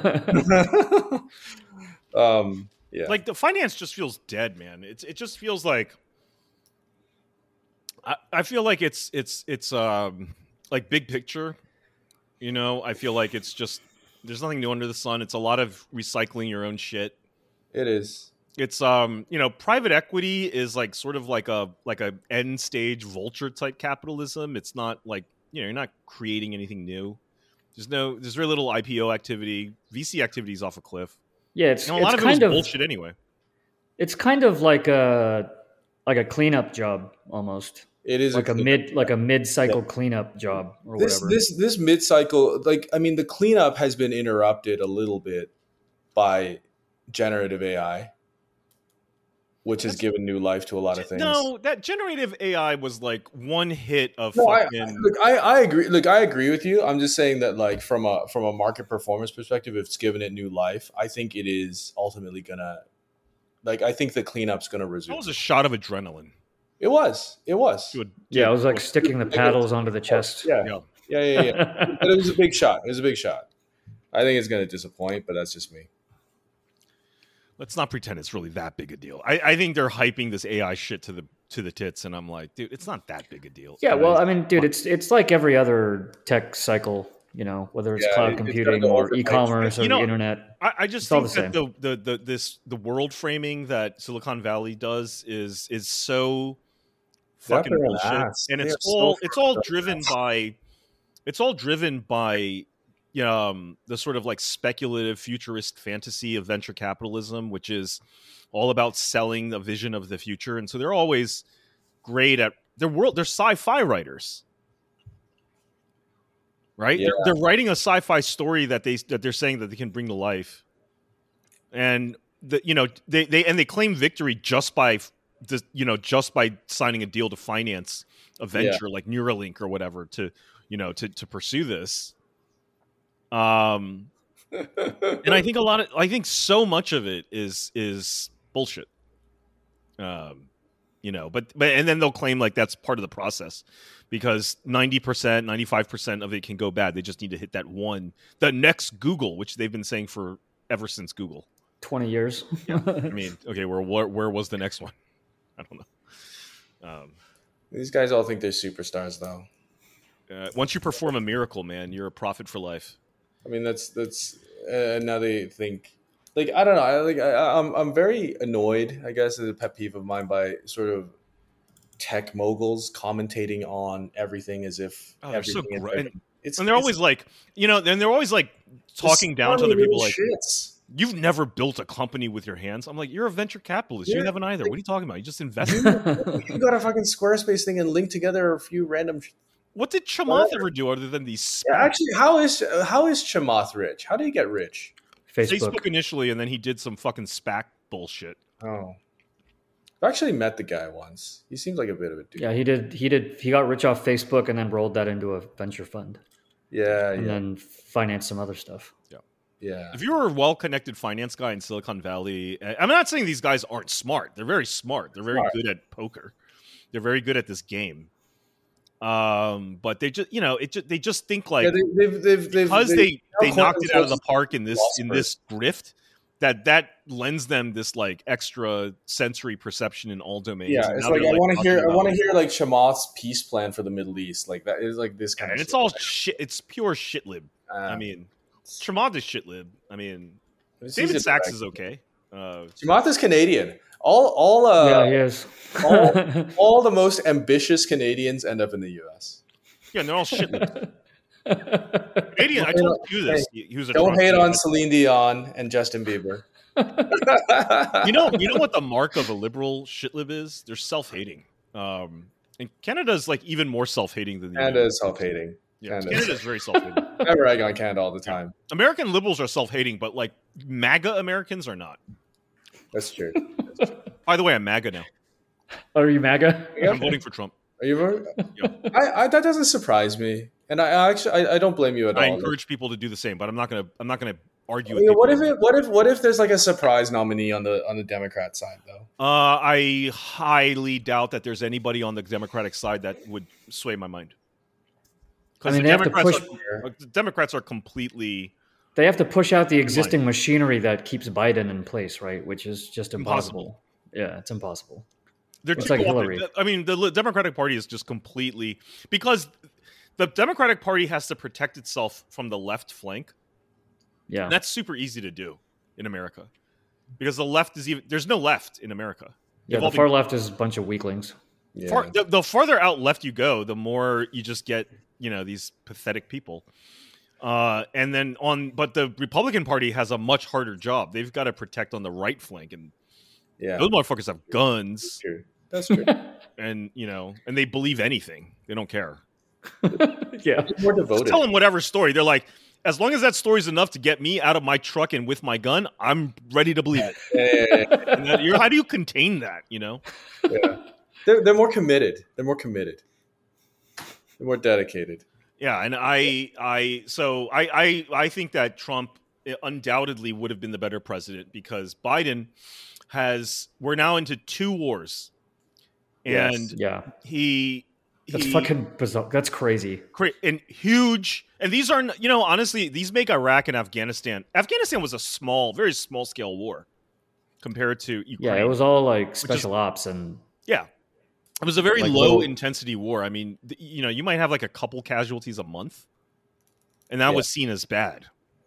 Yeah. Like the finance just feels dead, man. It just feels like. I feel like it's like big picture, you know, I feel like it's just there's nothing new under the sun. It's a lot of recycling your own shit. It is. It's you know, private equity is like sort of like a end stage vulture type capitalism. It's not like, you know, you're not creating anything new. There's very little IPO activity. VC activity is off a cliff. Yeah, it's a lot of it was bullshit anyway. It's kind of like a cleanup job almost. It is like a mid-cycle cleanup job or whatever. This mid-cycle, like, I mean, the cleanup has been interrupted a little bit by generative AI. which has given new life to a lot of things. No, that generative AI was like one hit of fucking. I agree. Look, I agree with you. I'm just saying that, like, from a market performance perspective, if it's given it new life, I think it is ultimately gonna. Like, I think the cleanup's gonna resume. That was a shot of adrenaline. It was. Yeah, it was like sticking the paddles onto the chest. Yeah. But it was a big shot. I think it's gonna disappoint, but that's just me. Let's not pretend it's really that big a deal. I think they're hyping this AI shit to the tits, and I'm like, dude, it's not that big a deal. Yeah, well, I mean, dude, it's like every other tech cycle, whether it's cloud computing or e-commerce or the internet. I just think that the world framing that Silicon Valley does is so fucking bullshit, and it's all driven by the sort of like speculative futurist fantasy of venture capitalism, which is all about selling the vision of the future. And so they're always great at they're sci-fi writers, right? Yeah. They're writing a sci-fi story that they're saying that they can bring to life. And they claim victory just by signing a deal to finance a venture like Neuralink or whatever to pursue this. And I think so much of it is bullshit. But and then they'll claim like that's part of the process because 90%, 95% of it can go bad. They just need to hit the next Google, which they've been saying for ever since Google. 20 years. I mean, okay, where was the next one? I don't know. These guys all think they're superstars though. Once you perform a miracle, man, you're a prophet for life. I mean, that's another thing. Like, I don't know. I'm very annoyed, I guess, as a pet peeve of mine by sort of tech moguls commentating on everything as if everything is. And they're always like, talking down to other people like, you've never built a company with your hands. I'm like, you're a venture capitalist. You haven't either. What are you talking about? You just invested. You got a fucking Squarespace thing and linked together a few random. What did Chamath ever do other than these? Yeah, actually, how is Chamath rich? How did he get rich? Facebook initially, and then he did some fucking SPAC bullshit. Oh, I actually met the guy once. He seems like a bit of a dude. Yeah, he did. He got rich off Facebook and then rolled that into a venture fund. Yeah, and then financed some other stuff. Yeah. If you were a well-connected finance guy in Silicon Valley, I'm not saying these guys aren't smart. They're very smart. They're very good at poker. They're very good at this game. But they just, they just think like because they knocked it out of the park in this grift that lends them this like extra sensory perception in all domains. Yeah, it's like I want to hear like Chamath's peace plan for the Middle East. Like that is like this kind of. And it's all shit. It's pure shit lib. I mean, Chamath is shit lib. I mean, David Sachs is okay. Chamath is Canadian. Yeah, he is. all the most ambitious Canadians end up in the U.S. Yeah, and they're all shit. Canadian, I told you this. Don't hate on Celine Dion and Justin Bieber. You know what the mark of a liberal shitlib is? They're self-hating. And Canada's like even more self-hating than the Canada is self-hating. Yeah, Canada's very self-hating. I rag on Canada all the time. American liberals are self-hating, but like MAGA Americans are not. That's true. By the way, I'm MAGA now. Are you MAGA? I'm voting for Trump. Are you voting? Yeah. That doesn't surprise me, and I don't blame you at all. I encourage people to do the same, but I'm not gonna argue. What if there's like a surprise nominee on the Democrat side though? I highly doubt that there's anybody on the Democratic side that would sway my mind. Because the Democrats are completely. They have to push out the existing machinery that keeps Biden in place, right? Which is just impossible. Yeah, it's impossible. It's like Hillary. I mean, the Democratic Party is just completely because the Democratic Party has to protect itself from the left flank. Yeah, and that's super easy to do in America because the left is there's no left in America. Yeah, the far left is a bunch of weaklings. Yeah. The farther out left you go, the more you just get these pathetic people. But the Republican Party has a much harder job. They've got to protect on the right flank, and those motherfuckers have guns. That's true. And and they believe anything. They don't care. Yeah, more devoted. Just tell them whatever story. They're like, as long as that story's enough to get me out of my truck and with my gun, I'm ready to believe it. Yeah. How do you contain that? You know? Yeah. They're more committed. They're more committed. They're more dedicated. Yeah, and I think that Trump undoubtedly would have been the better president because Biden we're now into 2 wars, and that's fucking bizarre. That's crazy. And huge. And these are, honestly, these make Iraq and Afghanistan. Afghanistan was a very small scale war compared to Ukraine. Yeah, it was all like special ops and. Yeah. It was a very low intensity war. I mean, you might have like a couple casualties a month, and that was seen as bad.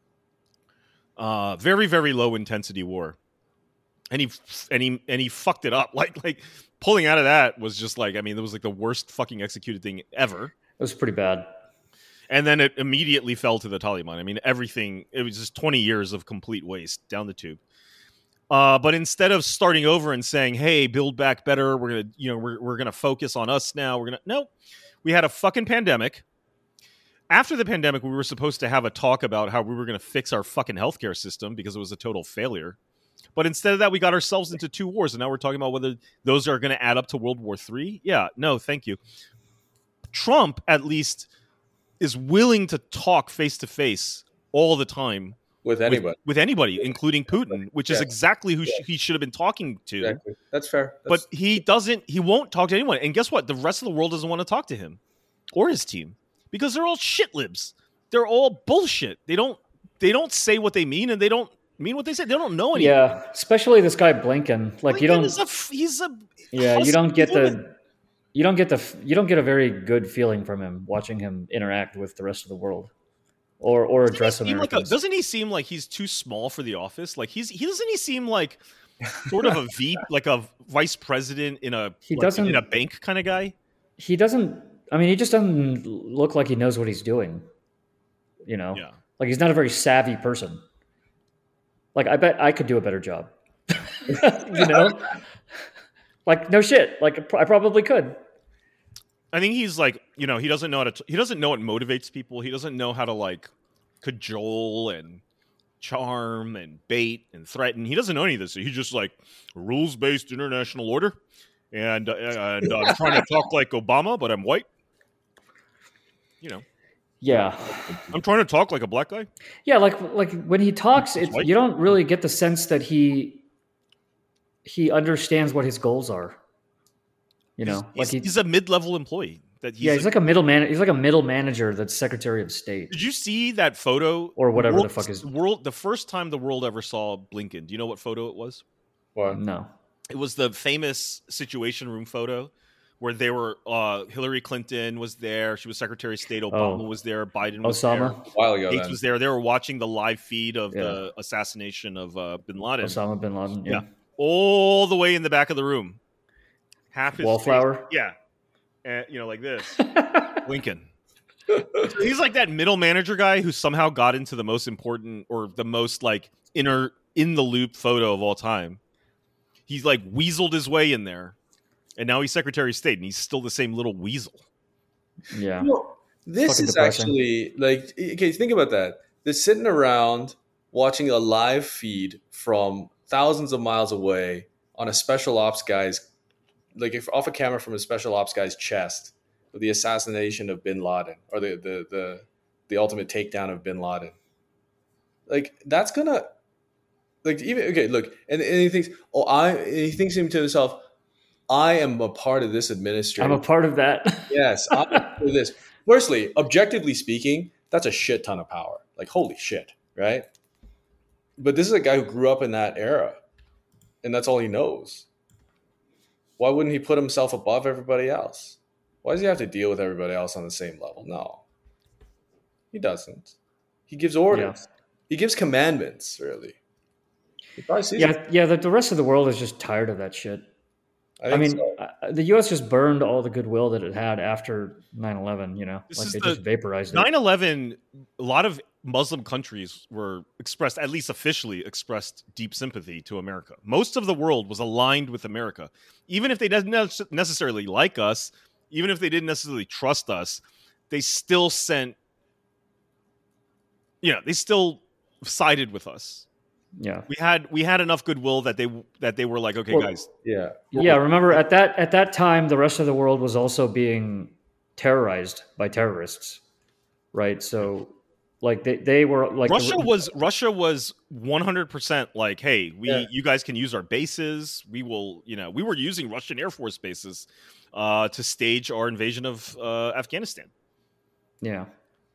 Very, very low intensity war. And he fucked it up. Like pulling out of that was just like, I mean, it was like the worst fucking executed thing ever. It was pretty bad. And then it immediately fell to the Taliban. I mean, everything, it was just 20 years of complete waste down the tube. But instead of starting over and saying, "Hey, build back better. We're gonna, we're gonna focus on us now. We had a fucking pandemic. After the pandemic, we were supposed to have a talk about how we were gonna fix our fucking healthcare system because it was a total failure. But instead of that, we got ourselves into 2 wars, and now we're talking about whether those are going to add up to World War III. Yeah, no, thank you. Trump, at least, is willing to talk face to face all the time. With anybody. With anybody, including Putin, which is exactly who he should have been talking to. Exactly. That's fair. But he won't talk to anyone. And guess what? The rest of the world doesn't want to talk to him or his team because they're all shit libs. They're all bullshit. They don't say what they mean, and they don't mean what they say. They don't know anything. Yeah, especially this guy Blinken. Like you don't get a very good feeling from him watching him interact with the rest of the world. Or address Americans. Doesn't he seem like he's too small for the office? Like he seem like sort of a like a vice president in a bank kind of guy? He doesn't. I mean, he just doesn't look like he knows what he's doing. Like he's not a very savvy person. Like I bet I could do a better job. Like no shit. Like I probably could. I think he's like, he doesn't know he doesn't know what motivates people. He doesn't know how to like cajole and charm and bait and threaten. He doesn't know any of this. He's just like rules-based international order. And I'm trying to talk like Obama, but I'm white. Yeah. I'm trying to talk like a black guy. Yeah, like when he talks, you don't really get the sense that he understands what his goals are. He's a mid-level employee. He's like a middle manager that's Secretary of State. Did you see that photo or whatever the fuck is the first time the world ever saw Blinken? Do you know what photo it was? What? No. It was the famous Situation Room photo where they were. Hillary Clinton was there. She was Secretary of State. Obama was there. Biden was there. A while ago. Gates was there. They were watching the live feed of the assassination of Bin Laden. Osama bin Laden. Yeah. All the way in the back of the room. Half his wallflower. Face, yeah. Like this. Lincoln. He's like that middle manager guy who somehow got into the most important or the most like in the loop photo of all time. He's like weaseled his way in there, and now he's Secretary of State, and he's still the same little weasel. Yeah. This is depressing. Actually like, okay, think about that. They're sitting around watching a live feed from thousands of miles away on a special ops guy's, like if off a camera from a special ops guy's chest of the assassination of Bin Laden or the ultimate takedown of Bin Laden. Like that's gonna like even okay, look, and he thinks, he thinks to himself, I am a part of this administration. I'm a part of that. Yes, I'm a part of this. Firstly, objectively speaking, that's a shit ton of power. Like holy shit, right? But this is a guy who grew up in that era, and that's all he knows. Why wouldn't he put himself above everybody else? Why does he have to deal with everybody else on the same level? No, he doesn't. He gives orders. Yeah. He gives commandments, really. The rest of the world is just tired of that shit. I mean, the U.S. just burned all the goodwill that it had after 9/11, just vaporized it. 9/11, a lot of Muslim countries were officially expressed deep sympathy to America. Most of the world was aligned with America. Even if they didn't necessarily like us, even if they didn't necessarily trust us, they still sent, they still sided with us. Yeah, we had enough goodwill that they were like, okay, guys. Yeah. Remember at that time, the rest of the world was also being terrorized by terrorists, right? So, like they were like Russia was 100% like, hey, you guys can use our bases. We will, we were using Russian Air Force bases to stage our invasion of Afghanistan. Yeah,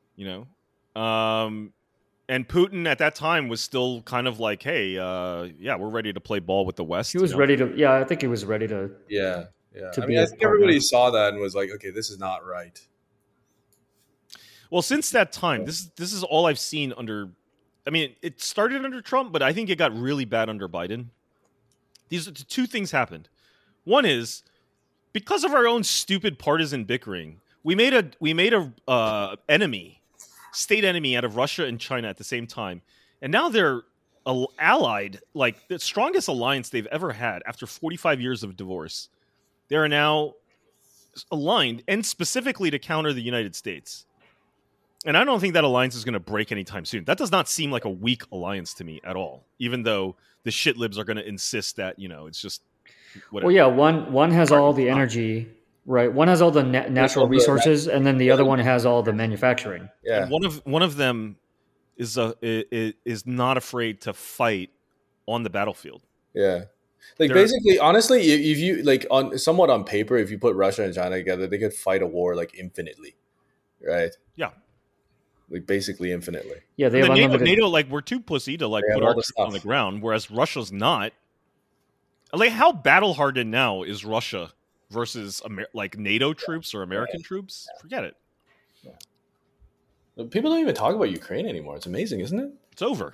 and Putin at that time was still kind of like, hey, we're ready to play ball with the West. He was ready to. Yeah, I think he was ready to. Yeah. I mean, I think everybody saw that and was like, okay, this is not right. Well, since that time, this is all I've seen under. I mean, it started under Trump, but I think it got really bad under Biden. These two things happened. One is because of our own stupid partisan bickering, we made a state enemy out of Russia and China at the same time, and now they're allied, like the strongest alliance they've ever had after 45 years of divorce. They are now aligned, and specifically to counter the United States. And I don't think that alliance is going to break anytime soon. That does not seem like a weak alliance to me at all, even though the shit libs are going to insist that, it's just whatever. Well, yeah, one has all the energy, right? One has all the natural resources, and then the other one has all the manufacturing. Yeah. And one of them is not afraid to fight on the battlefield. Yeah. Like basically, honestly, if you like somewhat on paper, if you put Russia and China together, they could fight a war like infinitely, right? Yeah. Like basically infinitely. Yeah, they have NATO, like we're too pussy to like put our troops on the ground, whereas Russia's not. Like, how battle hardened now is Russia versus like NATO troops or American troops? Forget it. Yeah. People don't even talk about Ukraine anymore. It's amazing, isn't it? It's over.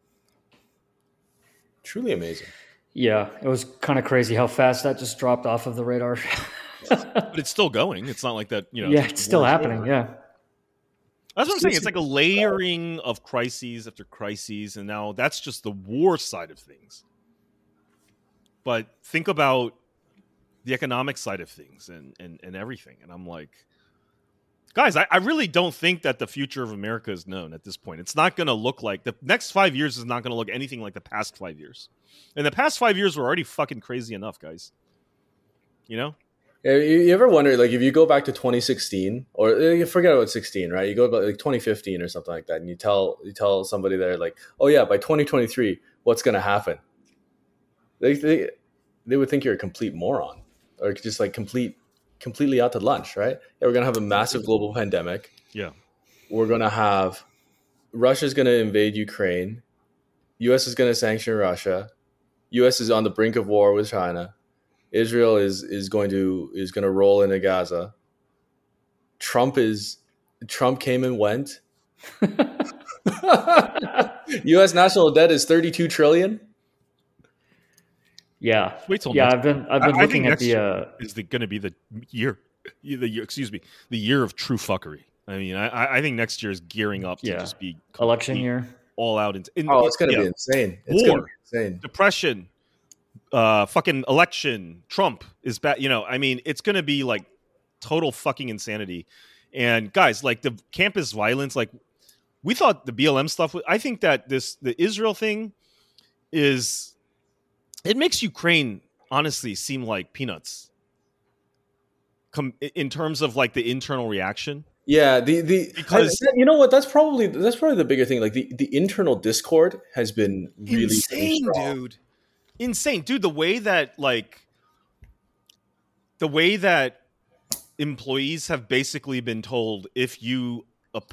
Truly amazing. Yeah, it was kind of crazy how fast that just dropped off of the radar. But it's still going. It's not like that, Yeah, it's still happening. Yeah. That's what I'm saying. It's like a layering of crises after crises, and now that's just the war side of things. But think about the economic side of things and everything. And I'm like, guys, I really don't think that the future of America is known at this point. It's not going to look like the next 5 years is not going to look anything like the past 5 years. And the past 5 years were already fucking crazy enough, guys. Yeah, you ever wonder, like, if you go back to 2016, or you forget about 16, right? You go about like 2015 or something like that, and you tell somebody there, like, oh yeah, by 2023, what's going to happen? They would think you're a complete moron, or just like completely out to lunch, right? Yeah, we're going to have a massive global pandemic. Yeah. We're going to have Russia's going to invade Ukraine. U.S. is going to sanction Russia. U.S. is on the brink of war with China. Israel is going to roll into Gaza. Trump came and went. U.S. national debt is $32 trillion. Yeah. Wait till I've been looking at the. Is going to be the year? The year of true fuckery. I mean, I think next year is gearing up to just be election year, all out. It's going to be insane. It's war, insane. Depression. Fucking election, Trump is bad. I mean, it's going to be like total fucking insanity. And guys, like the campus violence, like we thought the BLM stuff. I think that the Israel thing it makes Ukraine honestly seem like peanuts. In terms of like the internal reaction. Yeah, because you know what, that's probably the bigger thing. Like the internal discord has been really insane, dude. Insane, dude. The way that employees have basically been told, if you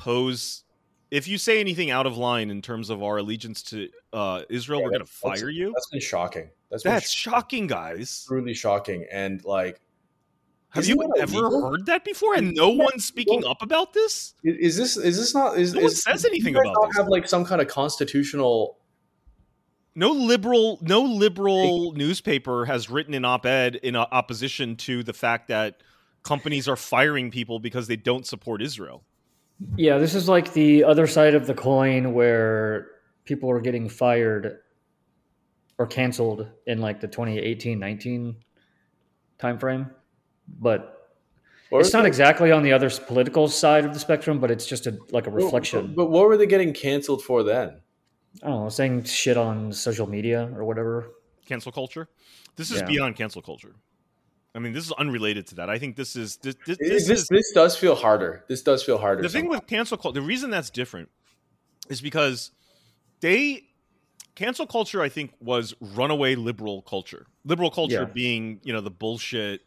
say anything out of line in terms of our allegiance to Israel, we're going to fire you. That's been shocking. That's shocking, guys. Really shocking. And like, have you ever heard that before? And no one's speaking up about this? Is this not? No one says anything about this. Have like some kind of constitutional. No liberal newspaper has written an op-ed in opposition to the fact that companies are firing people because they don't support Israel. Yeah, this is like the other side of the coin where people are getting fired or canceled in like the 2018-19 timeframe. But It's not exactly on the other political side of the spectrum, but it's just like a reflection. But what were they getting canceled for then? I don't know, saying shit on social media or whatever. Cancel culture. This is beyond cancel culture. I mean, this is unrelated to that. I think this does feel harder. This does feel harder. The thing with cancel culture, the reason that's different is because cancel culture, I think, was runaway liberal culture. Liberal culture being, the bullshit,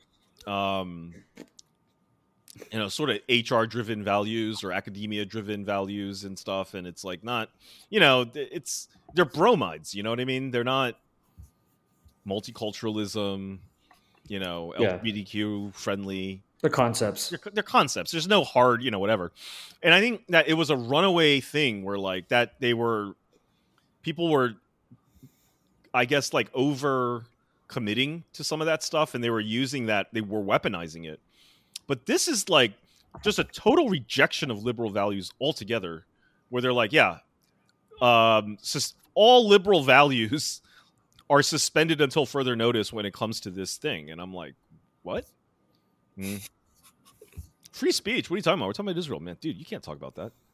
sort of HR driven values or academia driven values and stuff. And it's like not, they're bromides. You know what I mean? They're not multiculturalism, LGBTQ friendly. They're concepts. They're concepts. There's no hard, whatever. And I think that it was a runaway thing where like that people were, I guess, like over committing to some of that stuff, and they were using that, they were weaponizing it. But this is like just a total rejection of liberal values altogether, where they're like, all liberal values are suspended until further notice when it comes to this thing. And I'm like, what? Free speech? What are you talking about? We're talking about Israel, man. Dude, you can't talk about that.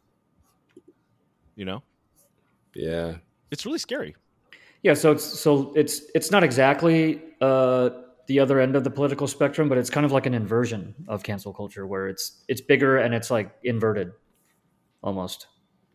Yeah. It's really scary. Yeah, so it's not exactly the other end of the political spectrum, but it's kind of like an inversion of cancel culture, where it's bigger and it's like inverted, almost.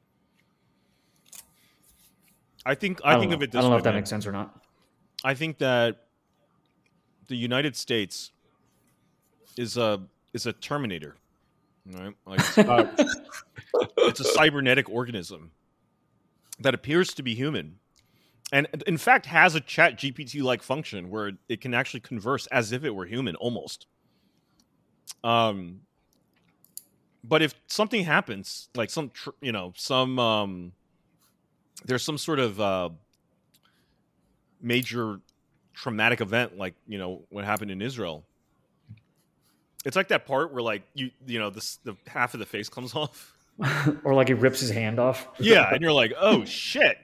I think of it this way. I don't know if that makes sense or not. I think that the United States is a Terminator, right? Like it's a cybernetic organism that appears to be human, and in fact has a Chat GPT-like function where it can actually converse as if it were human, almost. But if something happens, like there's some sort of major traumatic event, like what happened in Israel. It's like that part where like the half of the face comes off. Or like he rips his hand off. Yeah, and you're like, oh shit.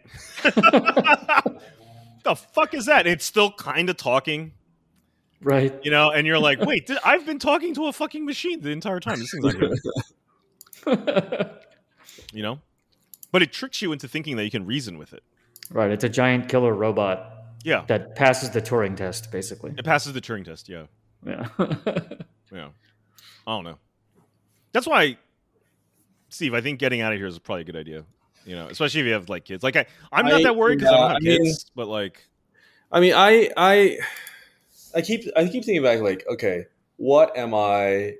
The fuck is that? It's still kind of talking. Right. And you're like, wait, I've been talking to a fucking machine the entire time. This thing's not real. But it tricks you into thinking that you can reason with it. Right. It's a giant killer robot. Yeah. That passes the Turing test, basically. It passes the Turing test, yeah. Yeah. Yeah. I don't know. That's why, Steve, I think getting out of here is probably a good idea. Especially if you have like kids. Like I'm not that worried because I don't have kids, but like, I mean, I keep thinking back, like, okay, why am I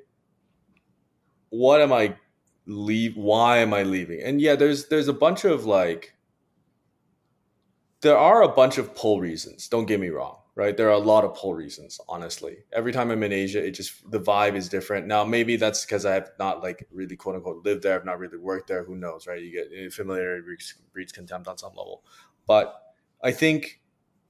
why am I leaving? And yeah, there's a bunch of like, there are a bunch of pull reasons. Don't get me wrong, right? There are a lot of pull reasons, honestly. Every time I'm in Asia, the vibe is different. Now, maybe that's because I have not like really quote unquote lived there. I've not really worked there. Who knows, right? You get familiarity breeds contempt on some level. But I think,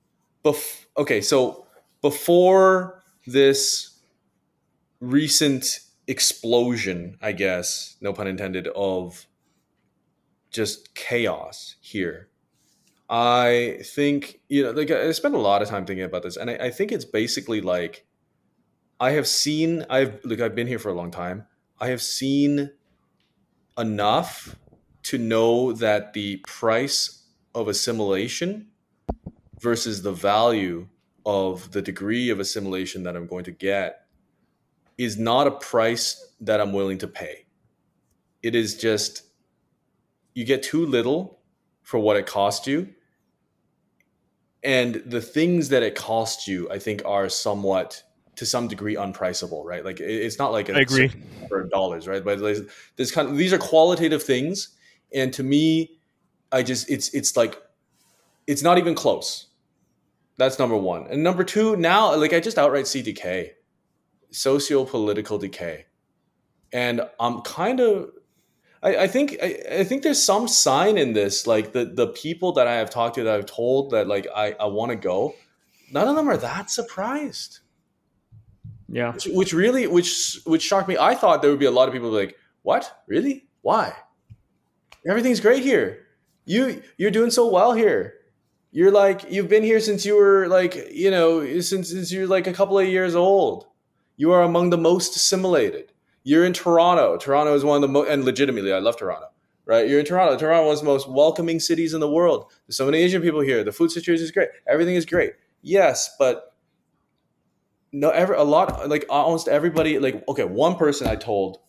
so before this recent explosion, I guess, no pun intended, of just chaos here, I think, like I spent a lot of time thinking about this, and I think it's basically like I've been here for a long time. I have seen enough to know that the price of assimilation versus the value of the degree of assimilation that I'm going to get is not a price that I'm willing to pay. It is just, you get too little for what it costs you. And the things that it costs you, I think, are somewhat, to some degree, unpriceable, right? Like it's not like I agree for dollars, right? But these are qualitative things, and to me, it's like it's not even close. That's number one, and number two. Now, like I just outright see decay, socio-political decay, and I'm kind of. I think there's some sign in this, like the people that I have talked to, that I've told that like I want to go, none of them are that surprised. Yeah, which shocked me. I thought there would be a lot of people like, what, really? Why? Everything's great here. You're doing so well here. You're like, you've been here since you were like, since you're like a couple of years old. You are among the most assimilated. You're in Toronto. Toronto is one of the most, and legitimately, I love Toronto, right? You're in Toronto. Toronto is one of the most welcoming cities in the world. There's so many Asian people here. The food situation is great. Everything is great. Yes, but no, almost everybody, like, okay, one person I told,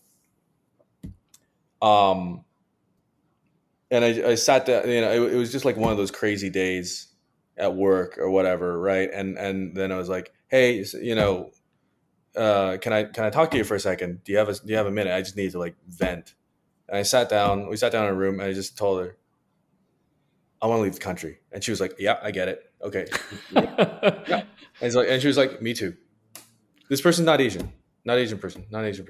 and I sat there, it was just like one of those crazy days at work or whatever, right? And then I was like, hey, can I talk to you for a second? Do you have a minute? I just need to like vent. And we sat down in a room, and I just told her, I want to leave the country. And she was like, yeah, I get it. Okay. Yeah. And she was like, me too. This person's not Asian. Not Asian person.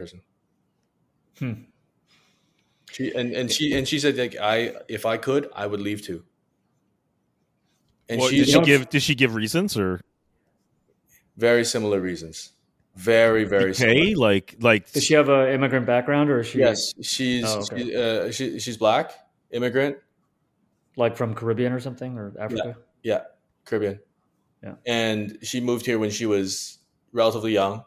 She said, like, if I could, I would leave too. And did she give reasons or very similar reasons? Very, very similar. Like does she have an immigrant background, or is she? Yes, she's black, immigrant, like from Caribbean or something, or Africa. Yeah, Caribbean. Yeah, and she moved here when she was relatively young,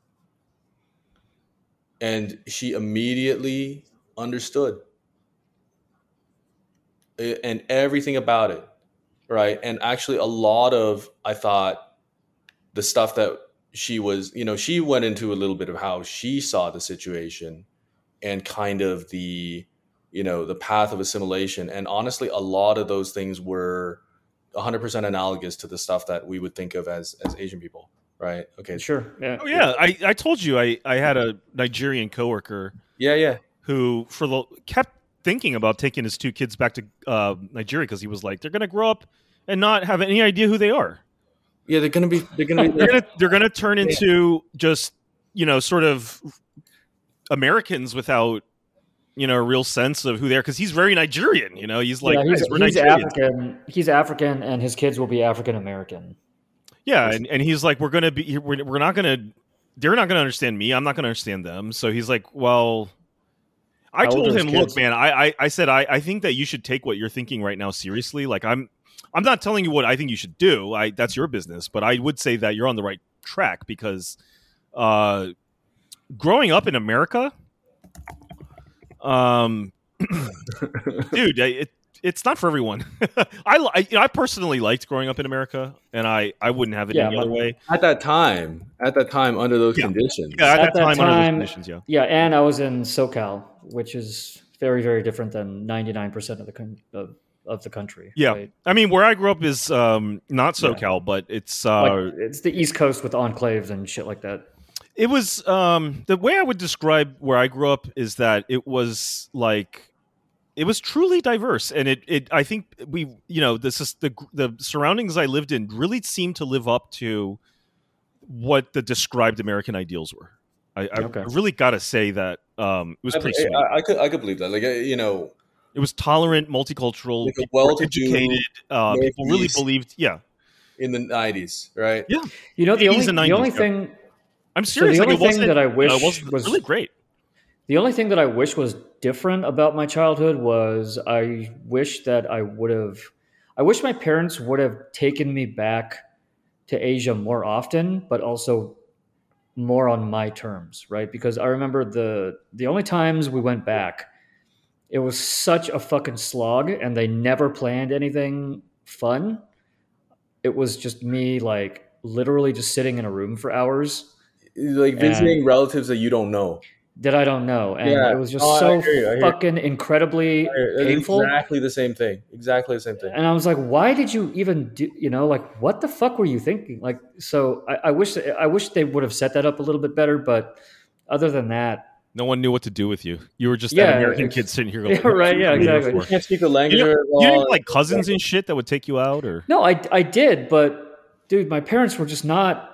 and she immediately understood and everything about it, right? And actually, a lot of, I thought, the stuff that she was, she went into a little bit of how she saw the situation and kind of the path of assimilation. And honestly, a lot of those things were 100% analogous to the stuff that we would think of as Asian people, right? Okay. Sure. Yeah. Oh yeah. I told you I had a Nigerian coworker. Yeah. Who kept thinking about taking his two kids back to Nigeria because he was like, they're going to grow up and not have any idea who they are. Yeah, they're gonna turn into just sort of Americans without a real sense of who they are, because he's very Nigerian. He's like, he's African. He's African, and his kids will be African American. Yeah, and he's like, they're not gonna understand me. I'm not gonna understand them. So he's like, well, I told him, look, man, I said I think that you should take what you're thinking right now seriously. Like I'm not telling you what I think you should do. That's your business. But I would say that you're on the right track, because growing up in America, dude, it's not for everyone. I personally liked growing up in America, and I wouldn't have it any other way. At that time, under those conditions. Yeah, at that time, under those conditions, yeah. Yeah, and I was in SoCal, which is very, very different than 99% of the country. Yeah, right? I mean, where I grew up is not SoCal, but it's it's the East Coast with enclaves and shit like that. It was the way I would describe where I grew up is that it was like, it was truly diverse, and it I think this is the surroundings I lived in really seemed to live up to what the described American ideals were. I really got to say that it was pretty sweet. I could believe that. Like, it was tolerant, multicultural, like well-educated, people really believed. Yeah, in the 90s, right? Yeah, the only thing. I'm serious. So the only thing that I wish was really great. The only thing that I wish was different about my childhood was I wish my parents would have taken me back to Asia more often, but also more on my terms, right? Because I remember the only times we went back, it was such a fucking slog, and they never planned anything fun. It was just me, like, literally just sitting in a room for hours. Like visiting relatives that you don't know. That I don't know. And it was just fucking incredibly painful. Exactly the same thing. And I was like, why did you even do, like, what the fuck were you thinking? Like, so I wish they would have set that up a little bit better, but other than that, no one knew what to do with you. You were just that American kid sitting here going, right, yeah, exactly. You can't speak the language. You didn't like cousins and shit that would take you out, or? No, I did, but dude, my parents were just not,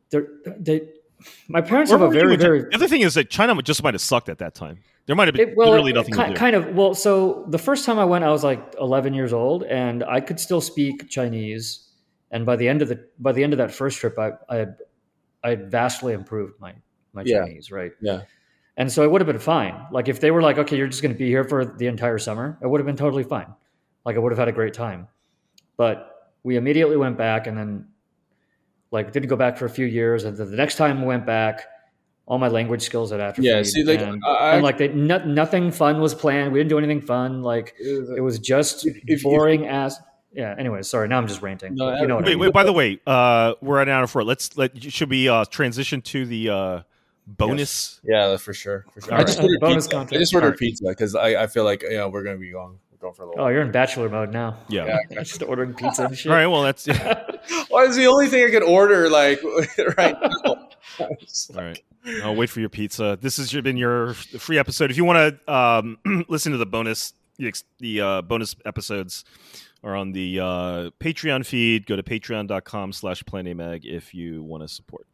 my parents have a very. The other thing is that China just might have sucked at that time. There might have been literally nothing to do. Kind of. Well, so the first time I went, I was like 11 years old, and I could still speak Chinese. And by the end of that first trip, I had vastly improved my Chinese, right? Yeah. And so it would have been fine. Like, if they were like, okay, you're just going to be here for the entire summer, it would have been totally fine. Like, I would have had a great time. But we immediately went back, and then, like, didn't go back for a few years. And then the next time we went back, all my language skills had atrophied. Yeah, see, like, and like nothing fun was planned. We didn't do anything fun. Like it was just boring as. Yeah. Anyway, sorry. Now I'm just ranting. No, you know what I mean. Wait. By the way, we're at an hour for it. Should we transition to the bonus? Yeah, for sure. All I just ordered Bonus pizza. content. I just ordered pizza because I feel like we're gonna be going for a little. Oh, you're in bachelor mode now. Yeah. Just ordering pizza and shit. All right. Well, that's Well, it's the only thing I could order like right now. all right. I'll wait for your pizza. This has been your free episode. If you want to listen to the bonus episodes are on the Patreon feed. Go to patreon.com/planamag if you want to support.